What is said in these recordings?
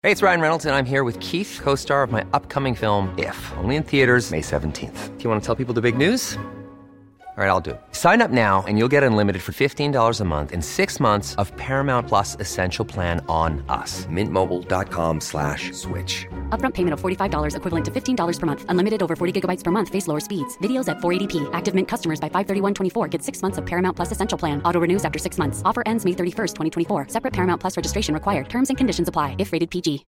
Hey, it's Ryan Reynolds, and I'm here with Keith, co-star of my upcoming film, If, only in theaters May 17th. Do you want to tell people the big news? All right, I'll do it. Sign up now and you'll get unlimited for $15 a month and 6 months of Paramount Plus Essential Plan on us. MintMobile.com/switch. Upfront payment of $45 equivalent to $15 per month. Unlimited over 40 gigabytes per month. Face lower speeds. Videos at 480p. Active Mint customers by 531.24 get 6 months of Paramount Plus Essential Plan. Auto renews after 6 months. Offer ends May 31st, 2024. Separate Paramount Plus registration required. Terms and conditions apply if rated PG.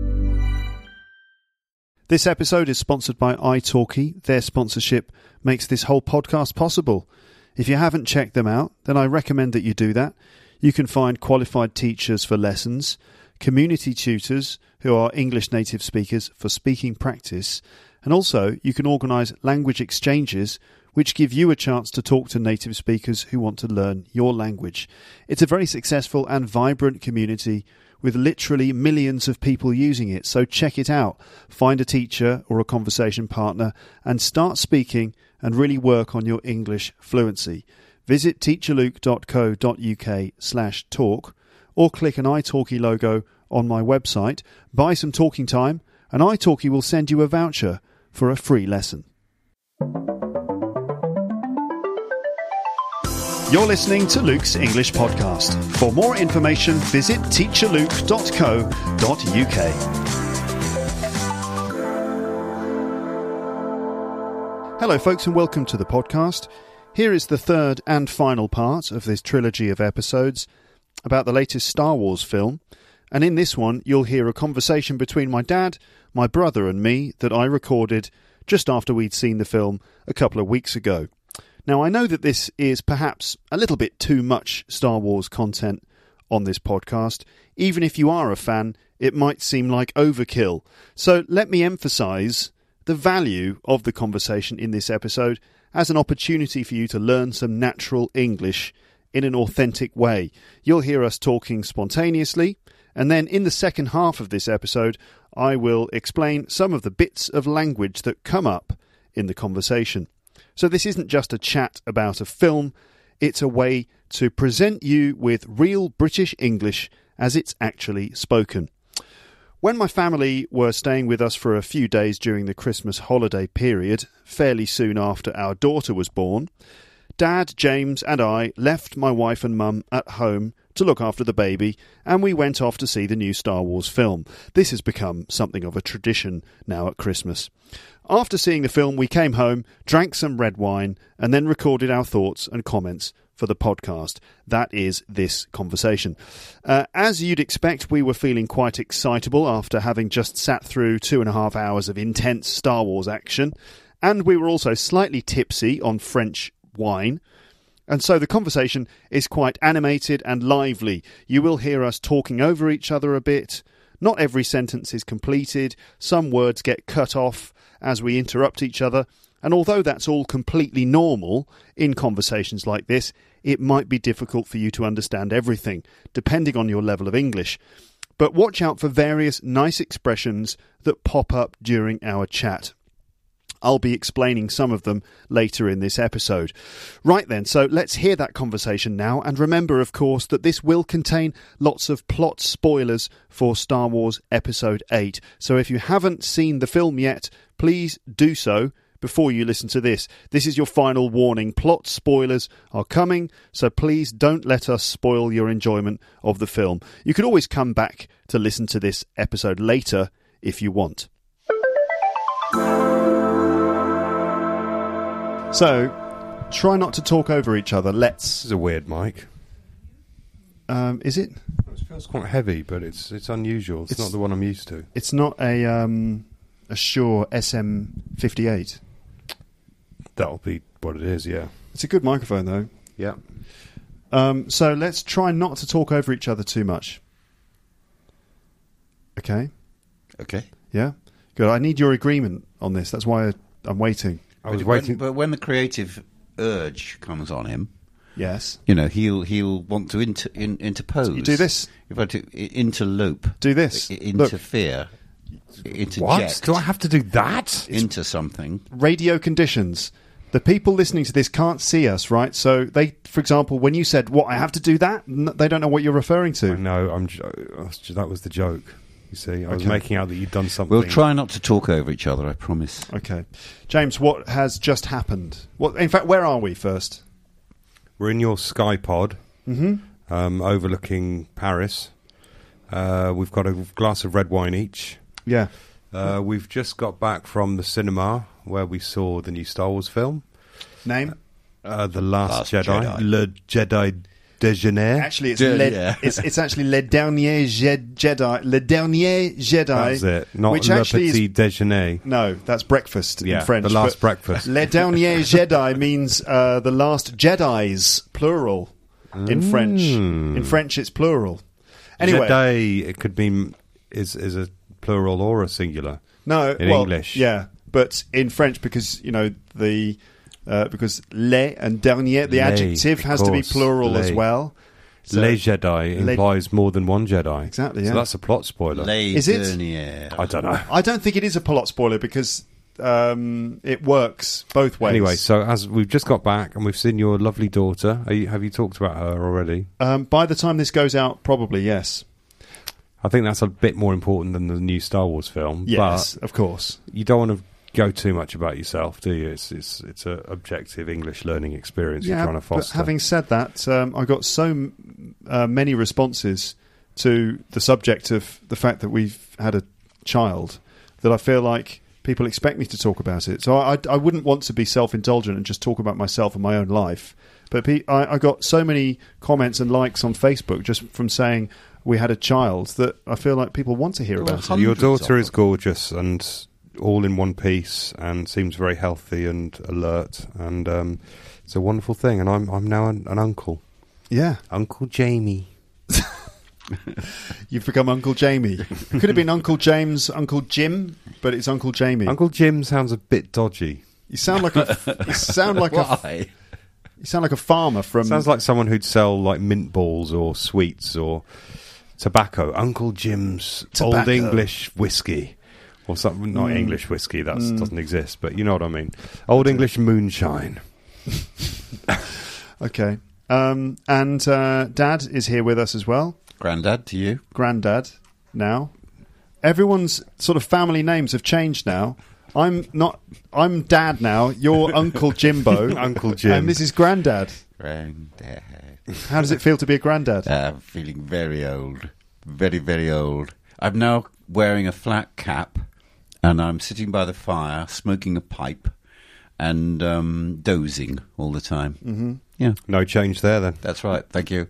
This episode is sponsored by italki. Their sponsorship makes this whole podcast possible. If you haven't checked them out, then I recommend that you do that. You can find qualified teachers for lessons, community tutors who are English native speakers for speaking practice, and also you can organise language exchanges which give you a chance to talk to native speakers who want to learn your language. It's a very successful and vibrant community with literally millions of people using it, so check it out. Find a teacher or a conversation partner and start speaking and really work on your English fluency. Visit teacherluke.co.uk/talk or click an italki logo on my website, buy some talking time, and italki will send you a voucher for a free lesson. You're listening to Luke's English Podcast. For more information, visit teacherluke.co.uk. Hello folks and welcome to the podcast. Here is the third and final part of this trilogy of episodes about the latest Star Wars film. And in this one, you'll hear a conversation between my dad, my brother and me that I recorded just after we'd seen the film a couple of weeks ago. Now, I know that this is perhaps a little bit too much Star Wars content on this podcast. Even if you are a fan, it might seem like overkill. So let me emphasise the value of the conversation in this episode as an opportunity for you to learn some natural English in an authentic way. You'll hear us talking spontaneously, and then in the second half of this episode, I will explain some of the bits of language that come up in the conversation. So this isn't just a chat about a film, it's a way to present you with real British English as it's actually spoken. When my family were staying with us for a few days during the Christmas holiday period, fairly soon after our daughter was born, Dad, James and I left my wife and Mum at home to look after the baby, and we went off to see the new Star Wars film. This has become something of a tradition now at Christmas. After seeing the film, we came home, drank some red wine, and then recorded our thoughts and comments for the podcast. That is this conversation. As you'd expect, we were feeling quite excitable after having just sat through 2.5 hours of intense Star Wars action, and we were also slightly tipsy on French wine. And so the conversation is quite animated and lively. You will hear us talking over each other a bit. Not every sentence is completed. Some words get cut off as we interrupt each other. And although that's all completely normal in conversations like this, it might be difficult for you to understand everything, depending on your level of English. But watch out for various nice expressions that pop up during our chat. I'll be explaining some of them later in this episode. Right then, so let's hear that conversation now, and remember, of course, that this will contain lots of plot spoilers for Star Wars Episode 8. So if you haven't seen the film yet, please do so before you listen to this. This is your final warning. Plot spoilers are coming, so please don't let us spoil your enjoyment of the film. You can always come back to listen to this episode later if you want. So, try not to talk over each other. This is a weird mic. Is it? It feels quite heavy, but it's unusual. It's not the one I'm used to. It's not a Shure SM58. That'll be what it is, yeah. It's a good microphone, though. Yeah. So let's try not to talk over each other too much. Okay? Okay. Yeah? Good. I need your agreement on this. That's why I'm waiting. I was waiting. But when the creative urge comes on him, yes, you know, he'll want to interpose. So you do this. If I to interlope. Do this. Interfere. Interject. What? Do I have to do that? Into something. Radio conditions. The people listening to this can't see us, right? So they, for example, when you said, "What, I have to do that?" They don't know what you're referring to. I know. That was the joke. You see, I was Okay. making out that you'd done something. We'll try not to talk over each other, I promise. Okay. James, what has just happened? In fact, where are we first? We're in your Sky Pod, overlooking Paris. We've got a glass of red wine each. Yeah. We've just got back from the cinema where we saw the new Star Wars film, Name? The Last Jedi. Jedi. Le Jedi Déjeuner. Actually, it's Yeah. it's actually Le Dernier Jedi. Le Dernier Jedi. That's it. Not which Le actually Petit Déjeuner. No, that's breakfast Yeah, in French. the last but breakfast. Le Dernier Jedi means the last Jedis, plural, in French. In French, it's plural. Anyway, Jedi, it could be is a plural or a singular. no, in well, English. yeah, but in French, because because le and dernier, the Le, adjective of has to be course, plural le. as well. So- Le Jedi implies more than one Jedi. Exactly, So yeah. that's a plot spoiler. Is it? Dernier. I don't know. I don't think it is a plot spoiler because it works both ways. Anyway, so as we've just got back and we've seen your lovely daughter, have you talked about her already? By the time this goes out, probably yes. I think that's a bit more important than the new Star Wars film. Yes, of course. But you don't want to go too much about yourself, do you? It's a objective English learning experience you're trying to foster. But having said that, I got so many responses to the subject of the fact that we've had a child that I feel like people expect me to talk about it. So I wouldn't want to be self-indulgent and just talk about myself and my own life. But I got so many comments and likes on Facebook just from saying we had a child that I feel like people want to hear about it. Your hundreds daughter of is gorgeous and all in one piece and seems very healthy and alert, and it's a wonderful thing. And I'm now an uncle. Yeah. Uncle Jamie. You've become Uncle Jamie. It could have been Uncle James, Uncle Jim, but it's Uncle Jamie. Uncle Jim sounds a bit dodgy. You sound like a Why? you sound like a farmer from. Sounds like someone who'd sell like mint balls or sweets or tobacco. Uncle Jim's Tobacco. Old English whiskey. Or something, not English whiskey, that doesn't exist, but you know what I mean. Old English moonshine. Okay. And Dad is here with us as well. Grandad to you. Grandad now. Everyone's sort of family names have changed now. I'm Dad now. You're Uncle Jimbo. Uncle Jim. And this is Grandad. Grandad. How does it feel to be a granddad? I'm feeling very old. Very, very old. I'm now wearing a flat cap and I'm sitting by the fire, smoking a pipe and dozing all the time. Mm-hmm. Yeah, No change there then. that's right. Thank you.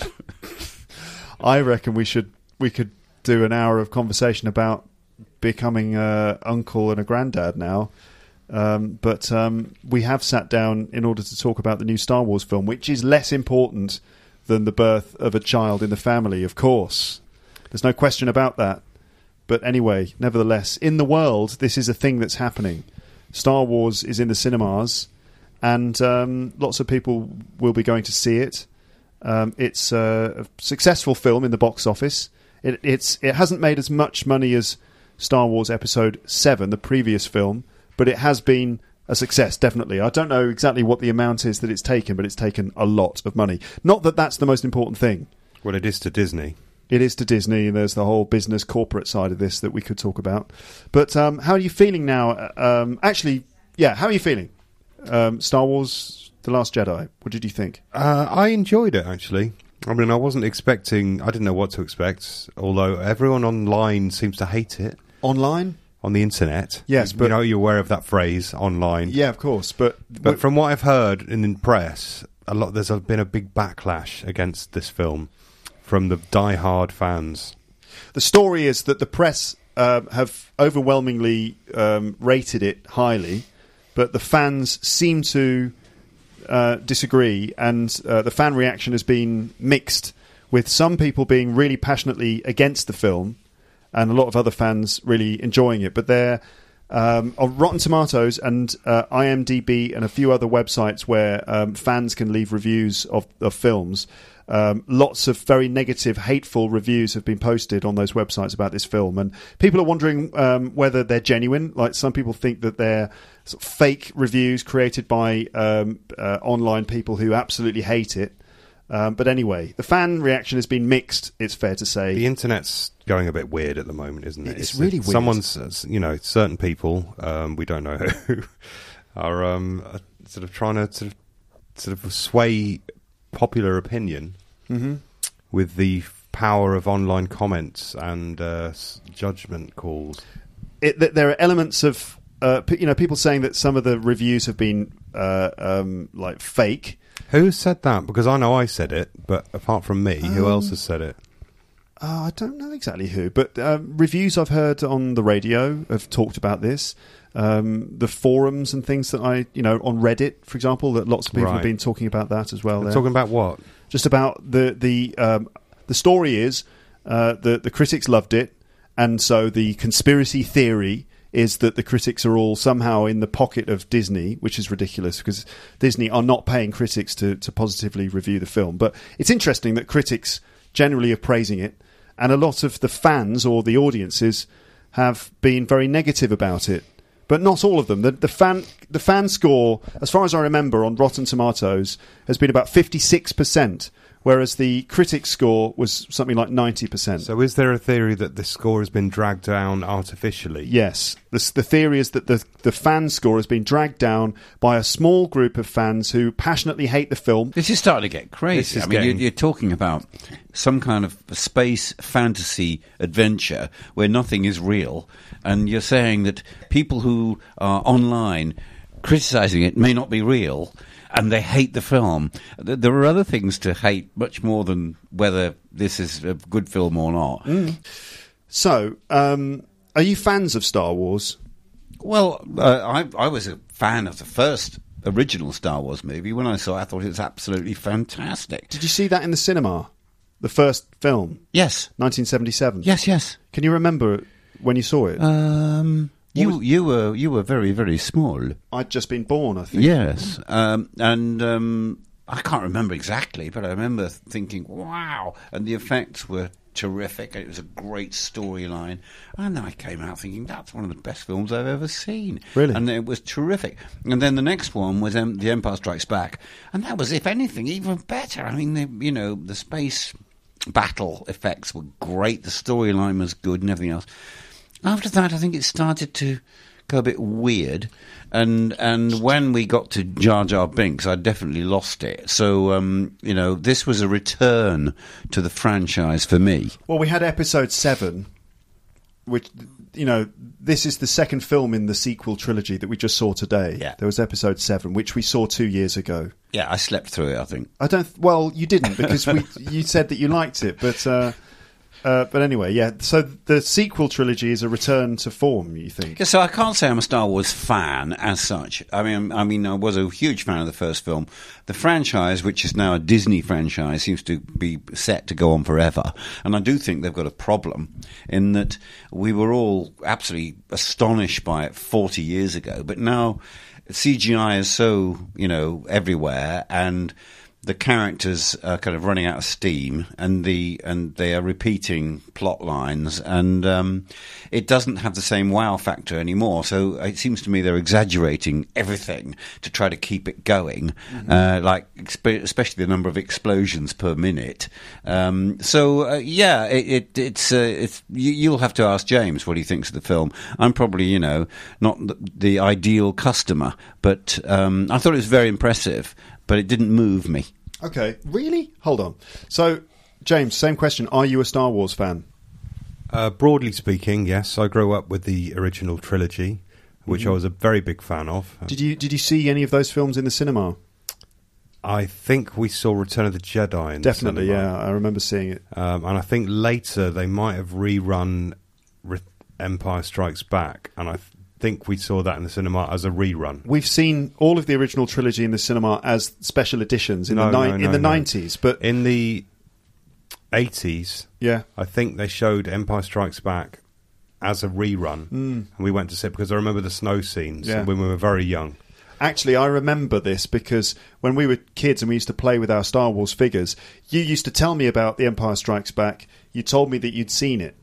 I reckon we could do an hour of conversation about becoming an uncle and a granddad now. But we have sat down in order to talk about the new Star Wars film, which is less important than the birth of a child in the family, of course. There's no question about that. But anyway, nevertheless, in the world, this is a thing that's happening. Star Wars is in the cinemas, and lots of people will be going to see it. It's a successful film in the box office. It hasn't made as much money as Star Wars Episode 7, the previous film, but it has been a success, definitely. I don't know exactly what the amount is that it's taken, but it's taken a lot of money. Not that that's the most important thing. Well, it is to Disney. It is to Disney, and there's the whole business corporate side of this that we could talk about. But how are you feeling now? How are you feeling? Star Wars The Last Jedi, what did you think? I enjoyed it, actually. I mean, I didn't know what to expect, although everyone online seems to hate it. Online? On the internet. Yes, but... you're aware of that phrase, online. Yeah, of course, but from what I've heard in the press, there's been a big backlash against this film from the die-hard fans. The story is that the press have overwhelmingly rated it highly, but the fans seem to disagree, and the fan reaction has been mixed, with some people being really passionately against the film and a lot of other fans really enjoying it. But they're on Rotten Tomatoes and IMDb and a few other websites where fans can leave reviews of films. Lots of very negative, hateful reviews have been posted on those websites about this film, and people are wondering whether they're genuine. Like, some people think that they're sort of fake reviews created by online people who absolutely hate it. But anyway, the fan reaction has been mixed, it's fair to say. The internet's going a bit weird at the moment, isn't it? It's really weird. Someone's, certain people, we don't know who, are sort of trying to sort of sway popular opinion with the power of online comments and judgment calls. There are elements of people saying that some of the reviews have been like fake. Who said that? Because I know I said it, but apart from me, who else has said it? I don't know exactly who, but reviews I've heard on the radio have talked about this. The forums and things that on Reddit, for example, that lots of people have been talking about that as well. Talking about what? Just about the story is the critics loved it, and so the conspiracy theory is that the critics are all somehow in the pocket of Disney, which is ridiculous because Disney are not paying critics to positively review the film. But it's interesting that critics generally are praising it, and a lot of the fans or the audiences have been very negative about it. But not all of them. The fan score, as far as I remember, on Rotten Tomatoes has been about 56%, whereas the critic score was something like 90%. So is there a theory that the score has been dragged down artificially? Yes. The theory is that the fan score has been dragged down by a small group of fans who passionately hate the film. This is starting to get crazy. I mean, you're talking about some kind of space fantasy adventure where nothing is real, and you're saying that people who are online criticising it may not be real, and they hate the film. There are other things to hate much more than whether this is a good film or not. So, are you fans of Star Wars? Well, I was a fan of the first original Star Wars movie. When I saw it, I thought it was absolutely fantastic. Did you see that in the cinema? The first film? Yes. 1977? Yes. Can you remember when you saw it? You were very, very small. I'd just been born, I think. Yes, and I can't remember exactly, but I remember thinking, wow, and the effects were terrific. It was a great storyline, and I came out thinking that's one of the best films I've ever seen. Really? And it was terrific. And then the next one was The Empire Strikes Back, and that was, if anything, even better. I mean, the space battle effects were great, the storyline was good, and everything else. After that, I think it started to go a bit weird, and when we got to Jar Jar Binks, I definitely lost it. So, this was a return to the franchise for me. Well, we had Episode 7, which, this is the second film in the sequel trilogy that we just saw today. Yeah. There was Episode 7, which we saw 2 years ago. Yeah, I slept through it, I think. Well, you didn't, because you said that you liked it, but anyway, yeah. So the sequel trilogy is a return to form, you think? So I can't say I'm a Star Wars fan as such. I mean, I was a huge fan of the first film. The franchise, which is now a Disney franchise, seems to be set to go on forever. And I do think they've got a problem in that we were all absolutely astonished by it 40 years ago. But now CGI is so, everywhere, and the characters are kind of running out of steam, and they are repeating plot lines, and it doesn't have the same wow factor anymore. So it seems to me they're exaggerating everything to try to keep it going, especially the number of explosions per minute. It's you'll have to ask James what he thinks of the film. I'm probably not the ideal customer, but I thought it was very impressive. But it didn't move me. Okay, really? Hold on. So, James, same question. Are you a Star Wars fan? Broadly speaking, yes. I grew up with the original trilogy, which I was a very big fan of. Did you see any of those films in the cinema? I think we saw Return of the Jedi in Definitely, the cinema. Yeah. I remember seeing it. And I think later they might have rerun Empire Strikes Back, and I think we saw that in the cinema as a rerun. We've seen all of the original trilogy in the cinema as special editions in the 90s, but in the 80s, yeah, I think they showed Empire Strikes Back as a rerun, and we went to see it because I remember the snow scenes when we were very young. Actually, I remember this because when we were kids and we used to play with our Star Wars figures, you used to tell me about The Empire Strikes Back. You told me that you'd seen it.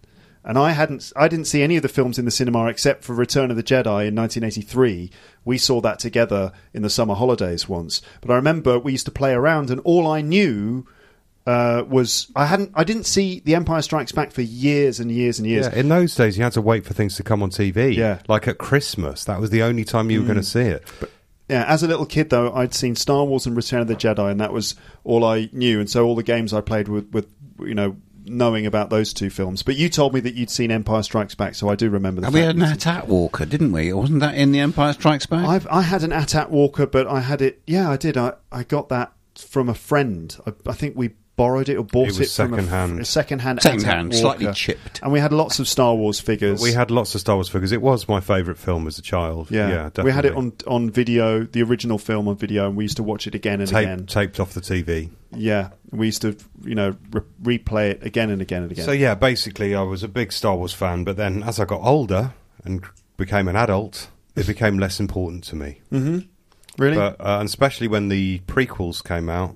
And I didn't see any of the films in the cinema except for Return of the Jedi in 1983. We saw that together in the summer holidays once. But I remember we used to play around, and all I knew was I didn't see The Empire Strikes Back for years and years and years. Yeah, in those days, you had to wait for things to come on TV. Yeah. Like at Christmas, that was the only time you were going to see it. Yeah, as a little kid, though, I'd seen Star Wars and Return of the Jedi, and that was all I knew. And so all the games I played with knowing about those two films. But you told me that you'd seen Empire Strikes Back, so I do remember that. And we had an AT-AT Walker, didn't we? Wasn't that in The Empire Strikes Back? I had an AT-AT Walker, but I had it... Yeah, I did. I got that from a friend. I think we borrowed it or bought it from second-hand. Second-hand Second-hand, AT-AT slightly Walker. chipped. And we had lots of Star Wars figures. We had lots of Star Wars figures. It was my favourite film as a child. Yeah, definitely. we had it on video, the original film on video, and we used to watch it again and again. Taped off the TV. Yeah, we used to, replay it again and again and again. So yeah, basically I was a big Star Wars fan, but then as I got older and became an adult, it became less important to me. Mm-hmm. Really? But, and especially when the prequels came out,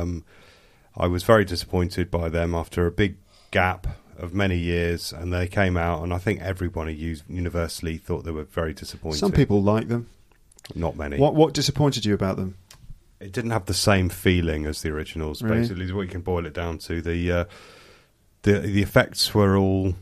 I was very disappointed by them after a big gap of many years, and they came out, and I think everybody universally thought they were very disappointing. Some people like them. Not many. What disappointed you about them? It didn't have the same feeling as the originals, Really? basically, is what you can boil it down to. The effects were all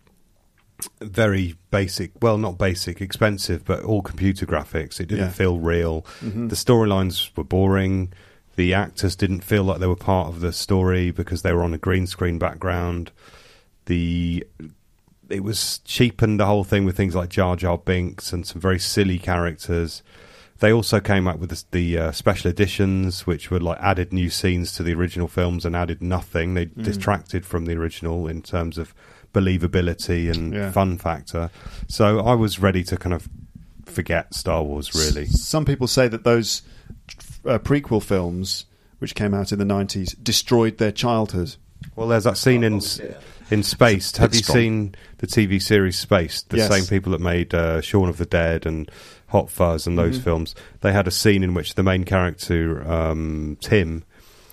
very basic, well, not basic, expensive, but all computer graphics. It didn't feel real. Mm-hmm. The storylines were boring. The actors didn't feel like they were part of the story because they were on a green screen background. It was cheapened, the whole thing, with things like Jar Jar Binks and some very silly characters. They also came out with the special editions, which were like added new scenes to the original films and added nothing. They distracted from the original in terms of believability and fun factor. So I was ready to kind of forget Star Wars, really. Some people say that those prequel films, which came out in the 90s, destroyed their childhood. Well, there's that scene in Spaced. Have you seen the TV series Spaced? The same people that made Shaun of the Dead and Hot Fuzz and those films. They had a scene in which the main character, Tim,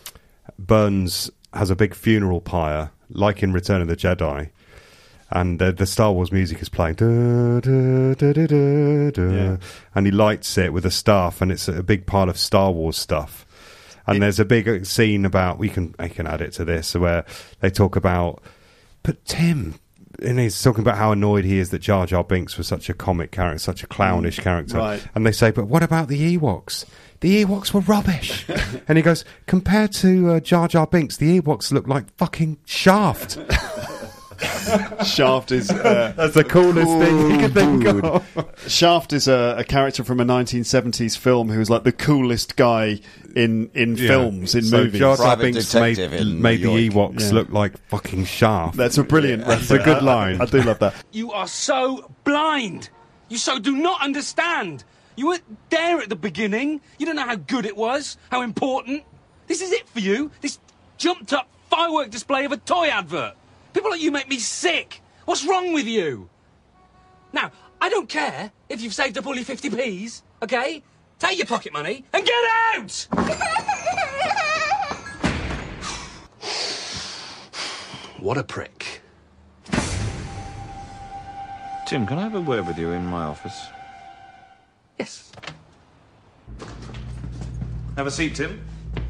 has a big funeral pyre, like in Return of the Jedi. And the Star Wars music is playing, da, da, da, da, da, da, and he lights it with a staff, and it's a big pile of Star Wars stuff. And there's a big scene about, I can add it to this, where they talk about, but Tim, and he's talking about how annoyed he is that Jar Jar Binks was such a comic character, such a clownish character. Right. And they say, but what about the Ewoks? The Ewoks were rubbish. And he goes, compared to Jar Jar Binks, the Ewoks look like fucking Shaft. Shaft is... that's the coolest thing you can think of. Shaft is a character from a 1970s film who was like the coolest guy in films, in movies. Jar Jar Private Binks detective made in the New York. Ewoks look like fucking Shaft. That's a brilliant reference. That's a good line. I do love that. You are so blind. You so do not understand. You weren't there at the beginning. You don't know how good it was, how important. This is it for you. This jumped up firework display of a toy advert. People like you make me sick. What's wrong with you? Now, I don't care if you've saved up all your 50p's, okay? Take your pocket money and get out! What a prick. Tim, can I have a word with you in my office? Yes. Have a seat, Tim.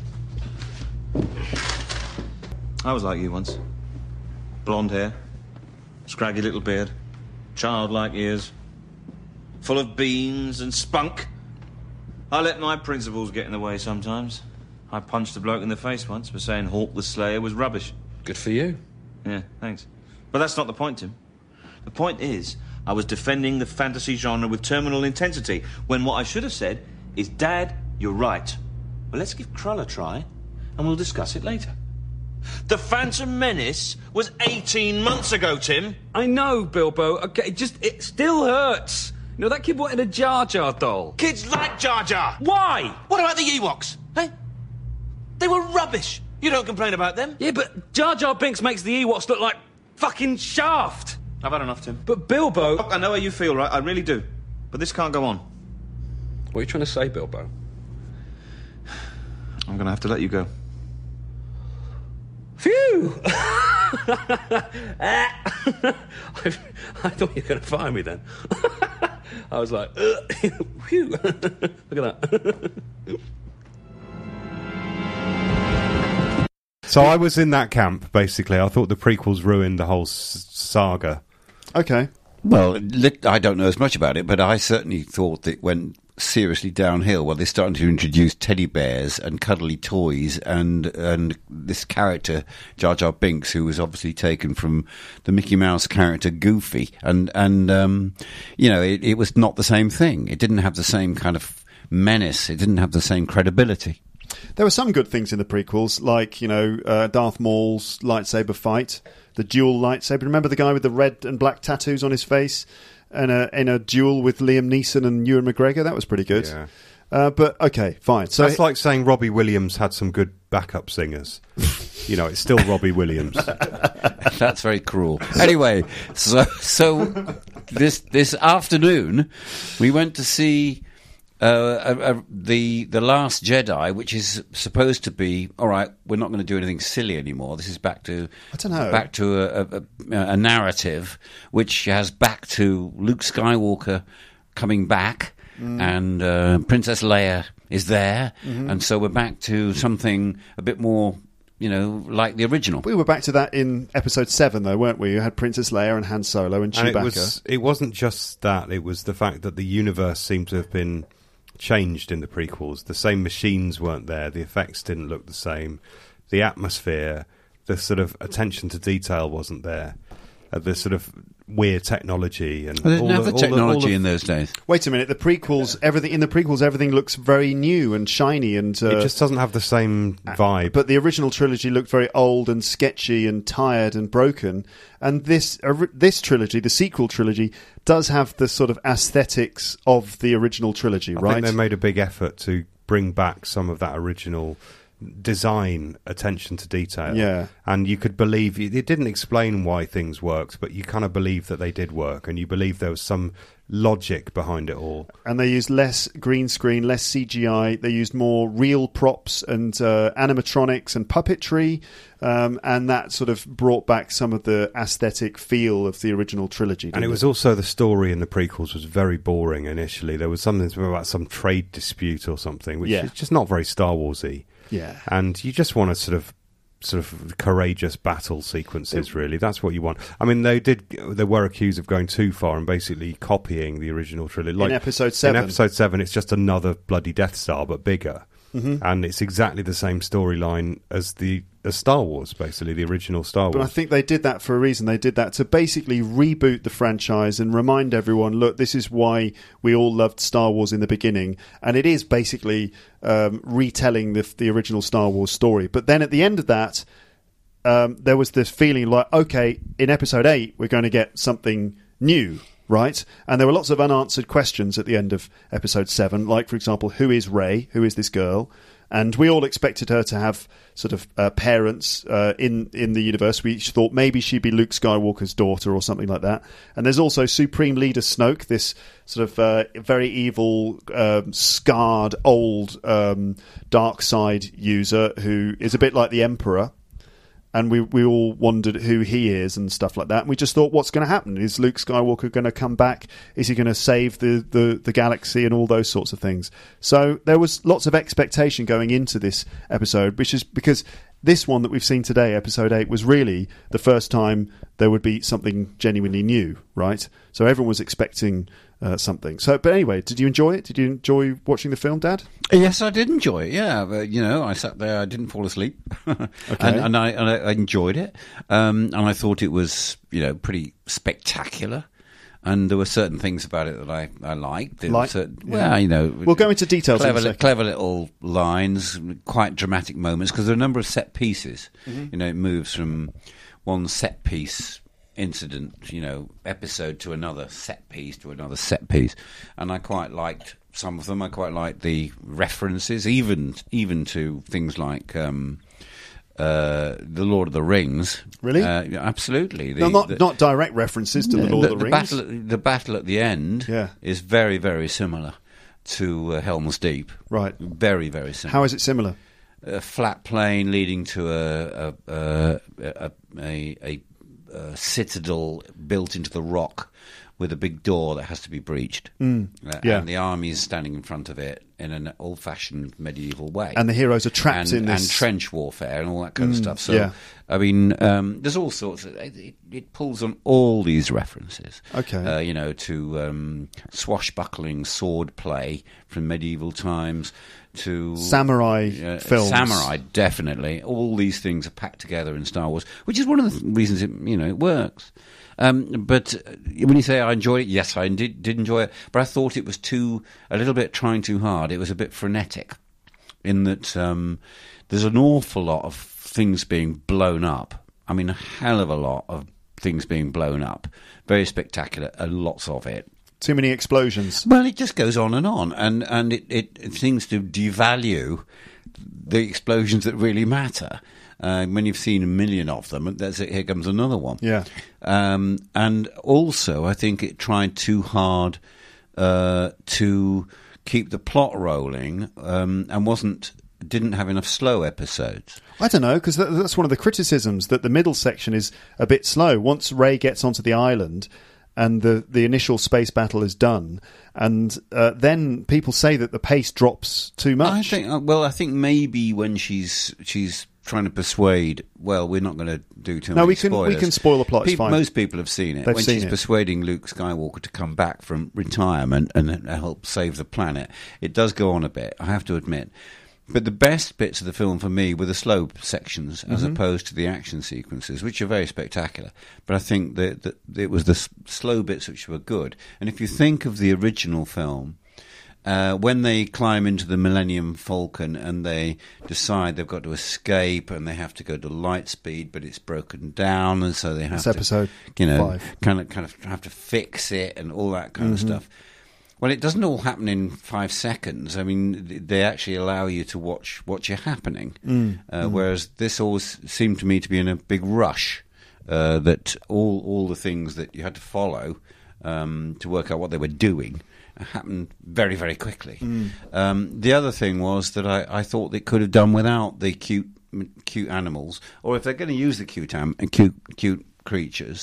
I was like you once. Blonde hair, scraggy little beard, childlike ears, full of beans and spunk. I let my principles get in the way sometimes. I punched a bloke in the face once for saying Hawk the Slayer was rubbish. Good for you. Yeah, thanks. But that's not the point, Tim. The point is, I was defending the fantasy genre with terminal intensity, when what I should have said is, Dad, you're right. Well, let's give Krull a try, and we'll discuss it later. The Phantom Menace was 18 months ago, Tim. I know, Bilbo. Okay, it still hurts. You know, that kid wanted a Jar Jar doll. Kids like Jar Jar. Why? What about the Ewoks? Hey? They were rubbish. You don't complain about them. Yeah, but Jar Jar Binks makes the Ewoks look like fucking Shaft. I've had enough, Tim. But Bilbo... Look, I know how you feel, right? I really do. But this can't go on. What are you trying to say, Bilbo? I'm going to have to let you go. Phew! I thought you were going to fire me then. I was like, phew. Look at that. So I was in that camp, basically. I thought the prequels ruined the whole saga. Okay. Well, I don't know as much about it, but I certainly thought that went seriously downhill. Well, they're starting to introduce teddy bears and cuddly toys, and this character Jar Jar Binks, who was obviously taken from the Mickey Mouse character Goofy, and it was not the same thing. It didn't have the same kind of menace. It didn't have the same credibility. There were some good things in the prequels, like, Darth Maul's lightsaber fight, the dual lightsaber. Remember the guy with the red and black tattoos on his face and in a duel with Liam Neeson and Ewan McGregor? That was pretty good. Yeah. But, okay, fine. So that's like saying Robbie Williams had some good backup singers. It's still Robbie Williams. That's very cruel. Anyway, so this afternoon we went to see the Last Jedi, which is supposed to be all right. We're not going to do anything silly anymore. This is back to a narrative which has back to Luke Skywalker coming back, and Princess Leia is there, and so we're back to something a bit more, like the original. We were back to that in episode 7, though, weren't we? You had Princess Leia and Han Solo and Chewbacca. And it wasn't just that. It was the fact that the universe seemed to have been changed in the prequels. The same machines weren't there. The effects didn't look the same. The atmosphere, the sort of attention to detail wasn't there. The sort of weird technology and they didn't have the technology in those days. Wait a minute. The prequels, everything looks very new and shiny, and it just doesn't have the same vibe. But the original trilogy looked very old and sketchy and tired and broken. And this trilogy, the sequel trilogy, does have the sort of aesthetics of the original trilogy, right? I think they made a big effort to bring back some of that original design, attention to detail. Yeah. And you could believe, it didn't explain why things worked, but you kind of believe that they did work, and you believe there was some logic behind it all. And they used less green screen, less CGI. They used more real props and animatronics and puppetry, and that sort of brought back some of the aesthetic feel of the original trilogy. And it was also, the story in the prequels was very boring initially. There was something about some trade dispute or something, which is just not very Star Wars-y. Yeah. And you just want to sort of courageous battle sequences, really. That's what you want. I mean, they were accused of going too far and basically copying the original trilogy. Like, in episode 7. In episode 7, it's just another bloody Death Star, but bigger. Mm-hmm. And it's exactly the same storyline as Star Wars, basically, the original Star Wars. But I think they did that for a reason. They did that to basically reboot the franchise and remind everyone, look, this is why we all loved Star Wars in the beginning. And it is basically retelling the original Star Wars story. But then at the end of that, there was this feeling like, okay, in episode 8, we're going to get something new. Right? And there were lots of unanswered questions at the end of episode 7, like, for example, who is Rey? Who is this girl? And we all expected her to have sort of parents in the universe. We thought maybe she'd be Luke Skywalker's daughter or something like that. And there's also Supreme Leader Snoke, this sort of very evil, scarred, old dark side user who is a bit like the Emperor. And we all wondered who he is and stuff like that. And we just thought, what's going to happen? Is Luke Skywalker going to come back? Is he going to save the galaxy and all those sorts of things? So there was lots of expectation going into this episode, which is because this one that we've seen today, episode 8, was really the first time there would be something genuinely new, right? So everyone was expecting something. So, but anyway, did you enjoy it? Did you enjoy watching the film, Dad? Yes, I did enjoy it. Yeah, but, I sat there, I didn't fall asleep, okay. and I enjoyed it, and I thought it was pretty spectacular. And there were certain things about it that I liked. We'll go into details. Clever little lines, quite dramatic moments, because there are a number of set pieces. Mm-hmm. It moves from one set piece incident, episode to another set piece to another set piece, and I quite liked some of them. I quite liked the references, even to things like the Lord of the Rings. Really? Absolutely. Not direct references to the Lord of the Rings. The battle at the end is very, very similar to Helm's Deep. Right. Very, very similar. How is it similar? A flat plain leading to citadel built into the rock with a big door that has to be breached. Yeah. And the army is standing in front of it in an old-fashioned medieval way. And the heroes are trapped in this... And trench warfare and all that kind of stuff. So, yeah. I mean, there's all sorts of... It pulls on all these references. Okay. To swashbuckling sword play from medieval times to... Samurai films. Samurai, definitely. All these things are packed together in Star Wars, which is one of the reasons it works. But when you say I enjoyed it, yes, I did enjoy it. But I thought it was a little bit trying too hard. It was a bit frenetic in that there's an awful lot of things being blown up. I mean, a hell of a lot of things being blown up. Very spectacular, lots of it. Too many explosions. Well, it just goes on, and it seems to devalue the explosions that really matter. When you've seen a million of them, here comes another one. Yeah. And also, I think it tried too hard to keep the plot rolling and didn't have enough slow episodes. I don't know, because that's one of the criticisms, that the middle section is a bit slow. Once Rey gets onto the island and the initial space battle is done, and then people say that the pace drops too much. I think maybe when she's trying to persuade, well, we're not going to do too many spoilers. We can spoil the plot, it's fine. Most people have seen it. When she's persuading Luke Skywalker to come back from retirement and help save the planet, it does go on a bit, I have to admit. But the best bits of the film for me were the slow sections as opposed to the action sequences, which are very spectacular. But I think that it was the slow bits which were good. And if you think of the original film, when they climb into the Millennium Falcon and they decide they've got to escape and they have to go to light speed, but it's broken down, and so they have episode 5. kind of have to fix it and all that kind of stuff. Well, it doesn't all happen in 5 seconds. I mean, they actually allow you to watch what's happening, whereas this always seemed to me to be in a big rush. That all the things that you had to follow to work out what they were doing happened very, very quickly. The other thing was that I thought they could have done without the cute animals, or if they're going to use the cute creatures,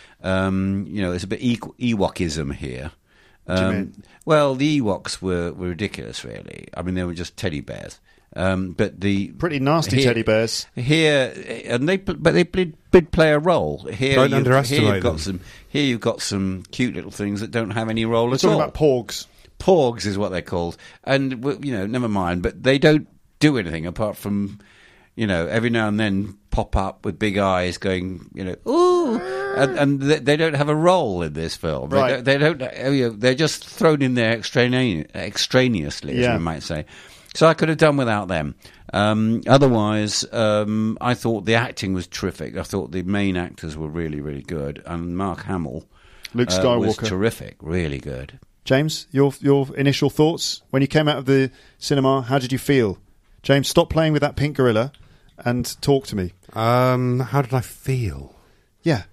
it's a bit Ewokism here. What do you mean? Well, the Ewoks were ridiculous, really. I mean, they were just teddy bears. But the pretty nasty teddy bears here, and they did play a role. Here, don't underestimate them. Here you've got some cute little things that don't have any role at all. Talking about porgs. Porgs is what they're called, and never mind. But they don't do anything apart from, every now and then pop up with big eyes, going, ooh, and they don't have a role in this film. Right. They don't. They're just thrown in there extraneously, as we might say. So I could have done without them. Otherwise, I thought the acting was terrific. I thought the main actors were really, really good. And Mark Hamill, Luke Skywalker, was terrific, really good. James, your initial thoughts when you came out of the cinema? How did you feel? James, stop playing with that pink gorilla and talk to me. How did I feel? Yeah.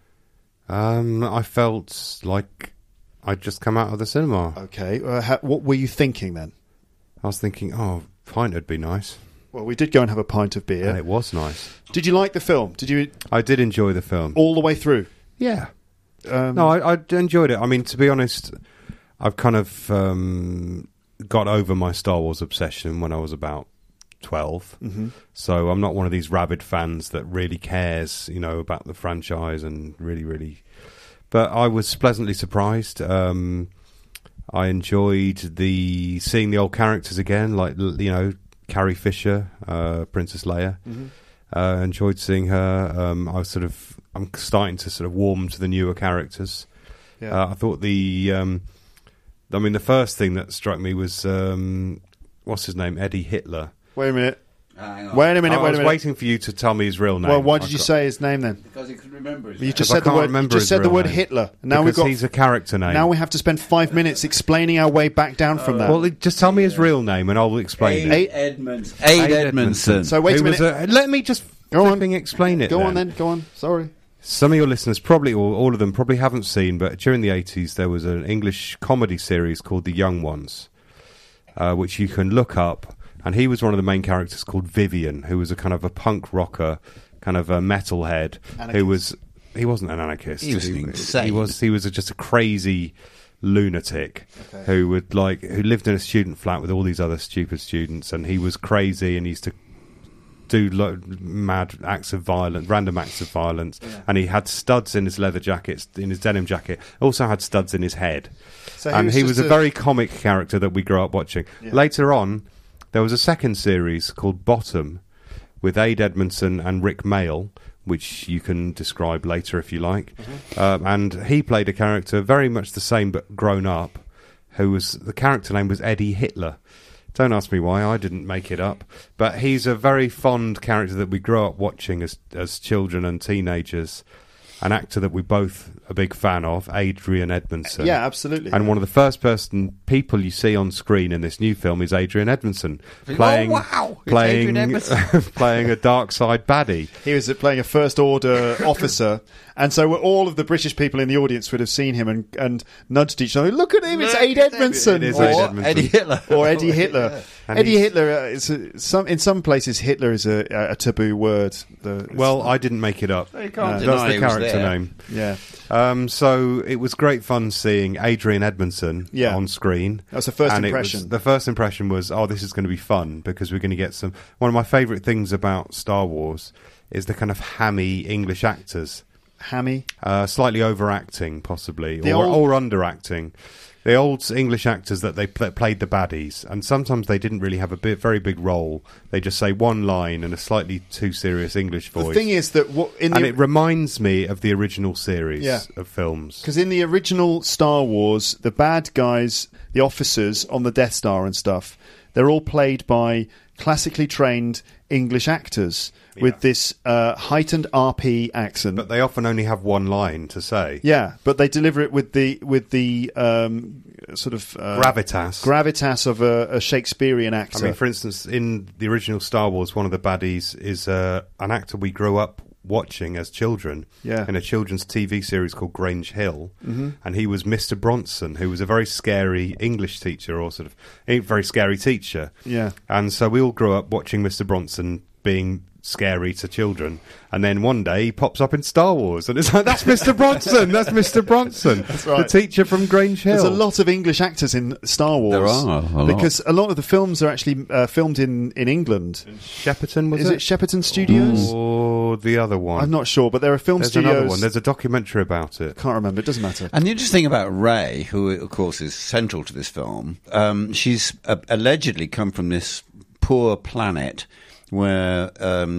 I felt like I'd just come out of the cinema. Okay. What were you thinking then? I was thinking, a pint would be nice. Well, we did go and have a pint of beer. And it was nice. Did you like the film? I did enjoy the film. All the way through? Yeah. No, I enjoyed it. I mean, to be honest, I've kind of got over my Star Wars obsession when I was about 12. Mm-hmm. So I'm not one of these rabid fans that really cares, about the franchise and really, really... But I was pleasantly surprised. I enjoyed seeing the old characters again, like, Carrie Fisher, Princess Leia. Mm-hmm. Enjoyed seeing her. I'm starting to sort of warm to the newer characters. Yeah. I thought the first thing that struck me was, what's his name? Eddie Hitler. Wait a minute. Wait a minute. I was waiting for you to tell me his real name. Well, why did you say his name then? Because he couldn't remember his name. You just said the word. You just said the word Hitler. Now he's a character name. Now we have to spend 5 minutes explaining our way back down from that. Well, just tell me his real name and I'll explain it. Aid Edmondson. So wait a minute. Let me just explain it. Go on then. Go on. Sorry. Some of your listeners probably, or all of them, probably haven't seen, but during the 80s there was an English comedy series called The Young Ones, which you can look up. And he was one of the main characters called Vivian, who was a kind of a punk rocker, kind of a metalhead, who was He wasn't an anarchist. He was insane. He was just a crazy lunatic who lived in a student flat with all these other stupid students, and he was crazy and he used to do mad acts of violence, random acts of violence, and he had studs in his leather jackets, in his denim jacket. Also had studs in his head, So and he was a very comic character that we grew up watching. Yeah. Later on, there was a second series called Bottom with Ade Edmondson and Rick Mayall, which you can describe later if you like. And he played a character very much the same but grown up, the character name was Eddie Hitler. Don't ask me why, I didn't make it up. But he's a very fond character that we grew up watching as children and teenagers. An actor that we're both a big fan of, Adrian Edmondson. Yeah, absolutely. And one of the first people you see on screen in this new film is Adrian Edmondson playing Adrian Edmondson. playing a dark side baddie. He was playing a First Order officer, and so all of the British people in the audience would have seen him and nudged each other. Look at him, it's Ade Edmondson. It is or Ade Edmondson. Eddie Hitler. Or Eddie Hitler. Yeah. And Eddie Hitler, in some places, Hitler is a taboo word. Well, I didn't make it up. You can't That's deny the he was character there. name. Yeah. So it was great fun seeing Adrian Edmondson Yeah. on screen. That was the first And impression. The first impression was, oh, this is going to be fun because we're going to get some... One of my favourite things about Star Wars is the kind of hammy English actors. Hammy. Slightly overacting, possibly, The or old- underacting. The old English actors that played the baddies, and sometimes they didn't really have a very big role. They just say one line in a slightly too serious English voice. The thing is that and it reminds me of the original series of films. Because in the original Star Wars, the bad guys, the officers on the Death Star and stuff, they're all played by classically trained English actors with this heightened RP accent. But they often only have one line to say. Yeah, but they deliver it with the sort of gravitas of a Shakespearean actor. I mean, for instance, in the original Star Wars, one of the baddies is an actor we grew up watching as children in a children's TV series called Grange Hill, and he was Mr. Bronson, who was a very scary English teacher, or sort of a very scary teacher. Yeah, and so we all grew up watching Mr. Bronson being scary to children, and then one day he pops up in Star Wars and it's like, that's Mr. Bronson, that's Mr. Bronson, that's right. The teacher from Grange Hill. There's a lot of English actors in Star Wars. There are a lot. Because a lot of the films are actually filmed in England. Shepperton, Is it Shepperton Studios? Or the other one? I'm not sure, but there are film There's studios. another one. There's a documentary about it. Can't remember. It doesn't matter. And the interesting thing about Ray, who of course is central to this film, she's allegedly come from this poor planet where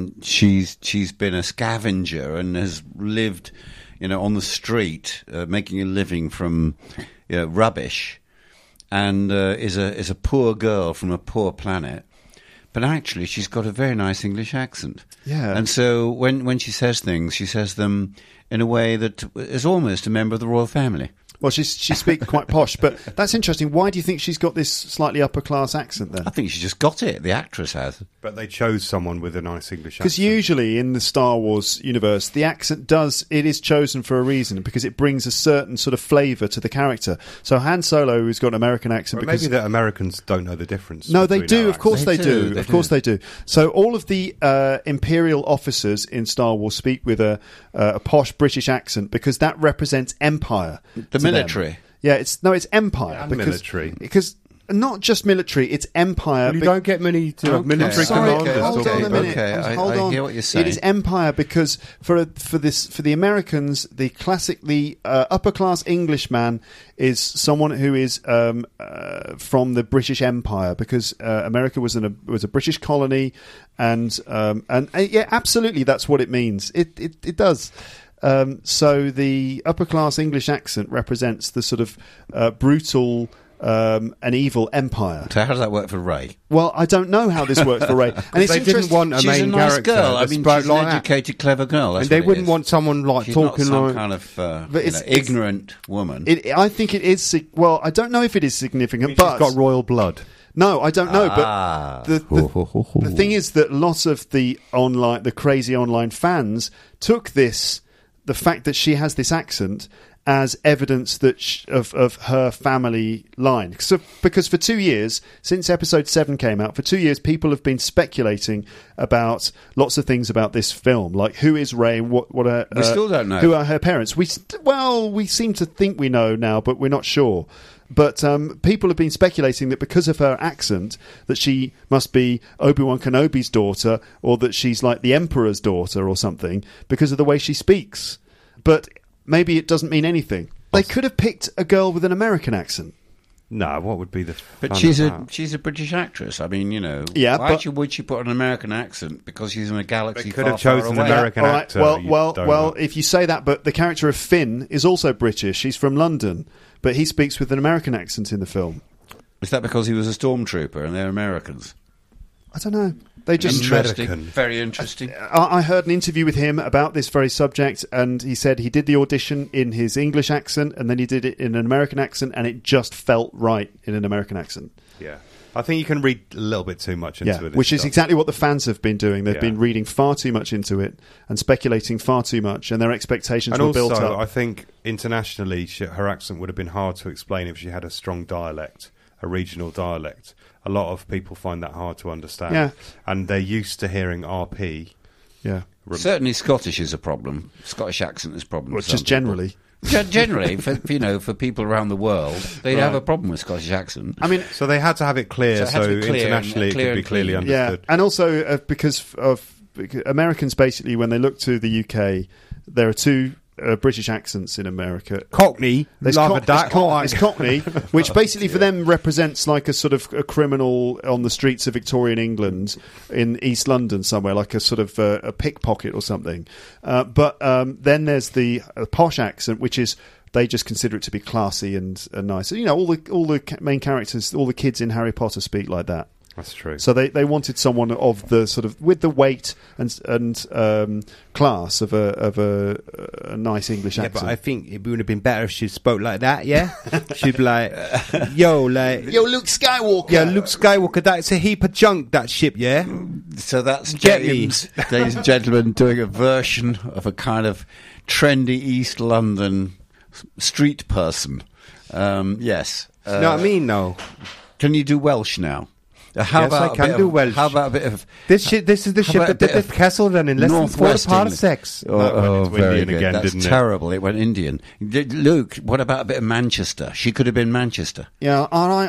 she's been a scavenger and has lived, on the street, making a living from rubbish, and is a poor girl from a poor planet. But actually, she's got a very nice English accent. Yeah. And so when she says things, she says them in a way that is almost a member of the royal family. Well, she speaks quite posh, but that's interesting. Why do you think she's got this slightly upper class accent then? I think she just got it. The actress has. But they chose someone with a nice English accent. Because usually in the Star Wars universe, the accent is chosen for a reason, because it brings a certain sort of flavour to the character. So Han Solo has got an American accent. Maybe that Americans don't know the difference. No, they between do. our Of course they accents. do. Of course they do. So all of the Imperial officers in Star Wars speak with a posh British accent because that represents empire. The to them. military. Yeah, it's empire. And because, military. Because not just military, it's empire. Well, you don't get many military Sorry, commanders hold talking on a about minute. Okay, Hold I on. hear what you're saying. It is empire because for the Americans, the classically upper class Englishman is someone who is from the British Empire, because America was a British colony, and yeah, absolutely, that's what it means. It does. So the upper class English accent represents the sort of brutal and evil empire. So how does that work for Ray? Well, I don't know how this works for Ray. And it's they didn't interesting. want a She's main a nice character. girl. I that mean, spoke she's an like that. educated, clever girl. That's And they what it wouldn't is. want someone like She's talking not some like. kind of But it's ignorant woman. I think it is. Well, I don't know if it is significant, She's but got royal blood. no, I don't know. Ah. But the thing is that lots of the crazy online fans took the fact that she has this accent as evidence that of her family line. So, because for 2 years, since episode 7 came out, for 2 years people have been speculating about lots of things about this film, like who is Ray, what are, We still don't know. who are her parents. We seem to think we know now, but we're not sure. But people have been speculating that because of her accent, that she must be Obi-Wan Kenobi's daughter, or that she's like the Emperor's daughter or something, because of the way she speaks. But maybe it doesn't mean anything. They could have picked a girl with an American accent. No, what would be the But fun she's of a that? she's a British actress. I mean, Yeah, why but- would she put an American accent? Because she's in a galaxy They could far, have chosen far an away. American All right, actor. you well, donut. if you say that, but the character of Finn is also British. He's from London, but he speaks with an American accent in the film. Is that because he was a stormtrooper and they're Americans? I don't know. They just Interesting. American. Very interesting. I heard an interview with him about this very subject, and he said he did the audition in his English accent, and then he did it in an American accent, and it just felt right in an American accent. Yeah. I think you can read a little bit too much into it. Which is stuff. exactly what the fans have been doing. They've Yeah. been reading far too much into it and speculating far too much, and their expectations And were also, built up. I think internationally, her accent would have been hard to explain if she had a strong dialect, a regional dialect. A lot of people find that hard to understand. Yeah. And they're used to hearing RP. Yeah, Certainly, Scottish is a problem. Scottish accent is a problem. well, for just some people. generally. Generally, for people around the world, they'd have a problem with Scottish accent. I mean, So they had to have it clear, So it had so to be clear internationally and- clear it could be and clearly clean. yeah, understood. and also because Americans basically, when they look to the UK, there are two British accents in America. Cockney, There's it's Cockney, which basically for them represents like a sort of a criminal on the streets of Victorian England in East London somewhere, like a sort of a pickpocket or something. But then there's the posh accent, which is they just consider it to be classy and nice. You know, all the main characters, all the kids in Harry Potter speak like that. That's true. So they wanted someone of the sort of with the weight and class of a nice English Yeah, accent. but I think it would have been better if she spoke like that, yeah? She'd be like, yo, Luke Skywalker. yeah, Luke Skywalker, that's a heap of junk, that ship, yeah? So that's Get me. James, ladies and gentlemen, doing a version of a kind of trendy East London street person. Yes. You know what I mean, no? Can you do Welsh now? How Yes, about I can a bit do of, Welsh. How about a bit of This is the How ship about a that did bit the of castle run in less than 4 Northwest parsecs. England? That went into very Indian good. again, That's didn't it? terrible. It went Indian. Luke, what about a bit of Manchester? She could have been Manchester. Yeah,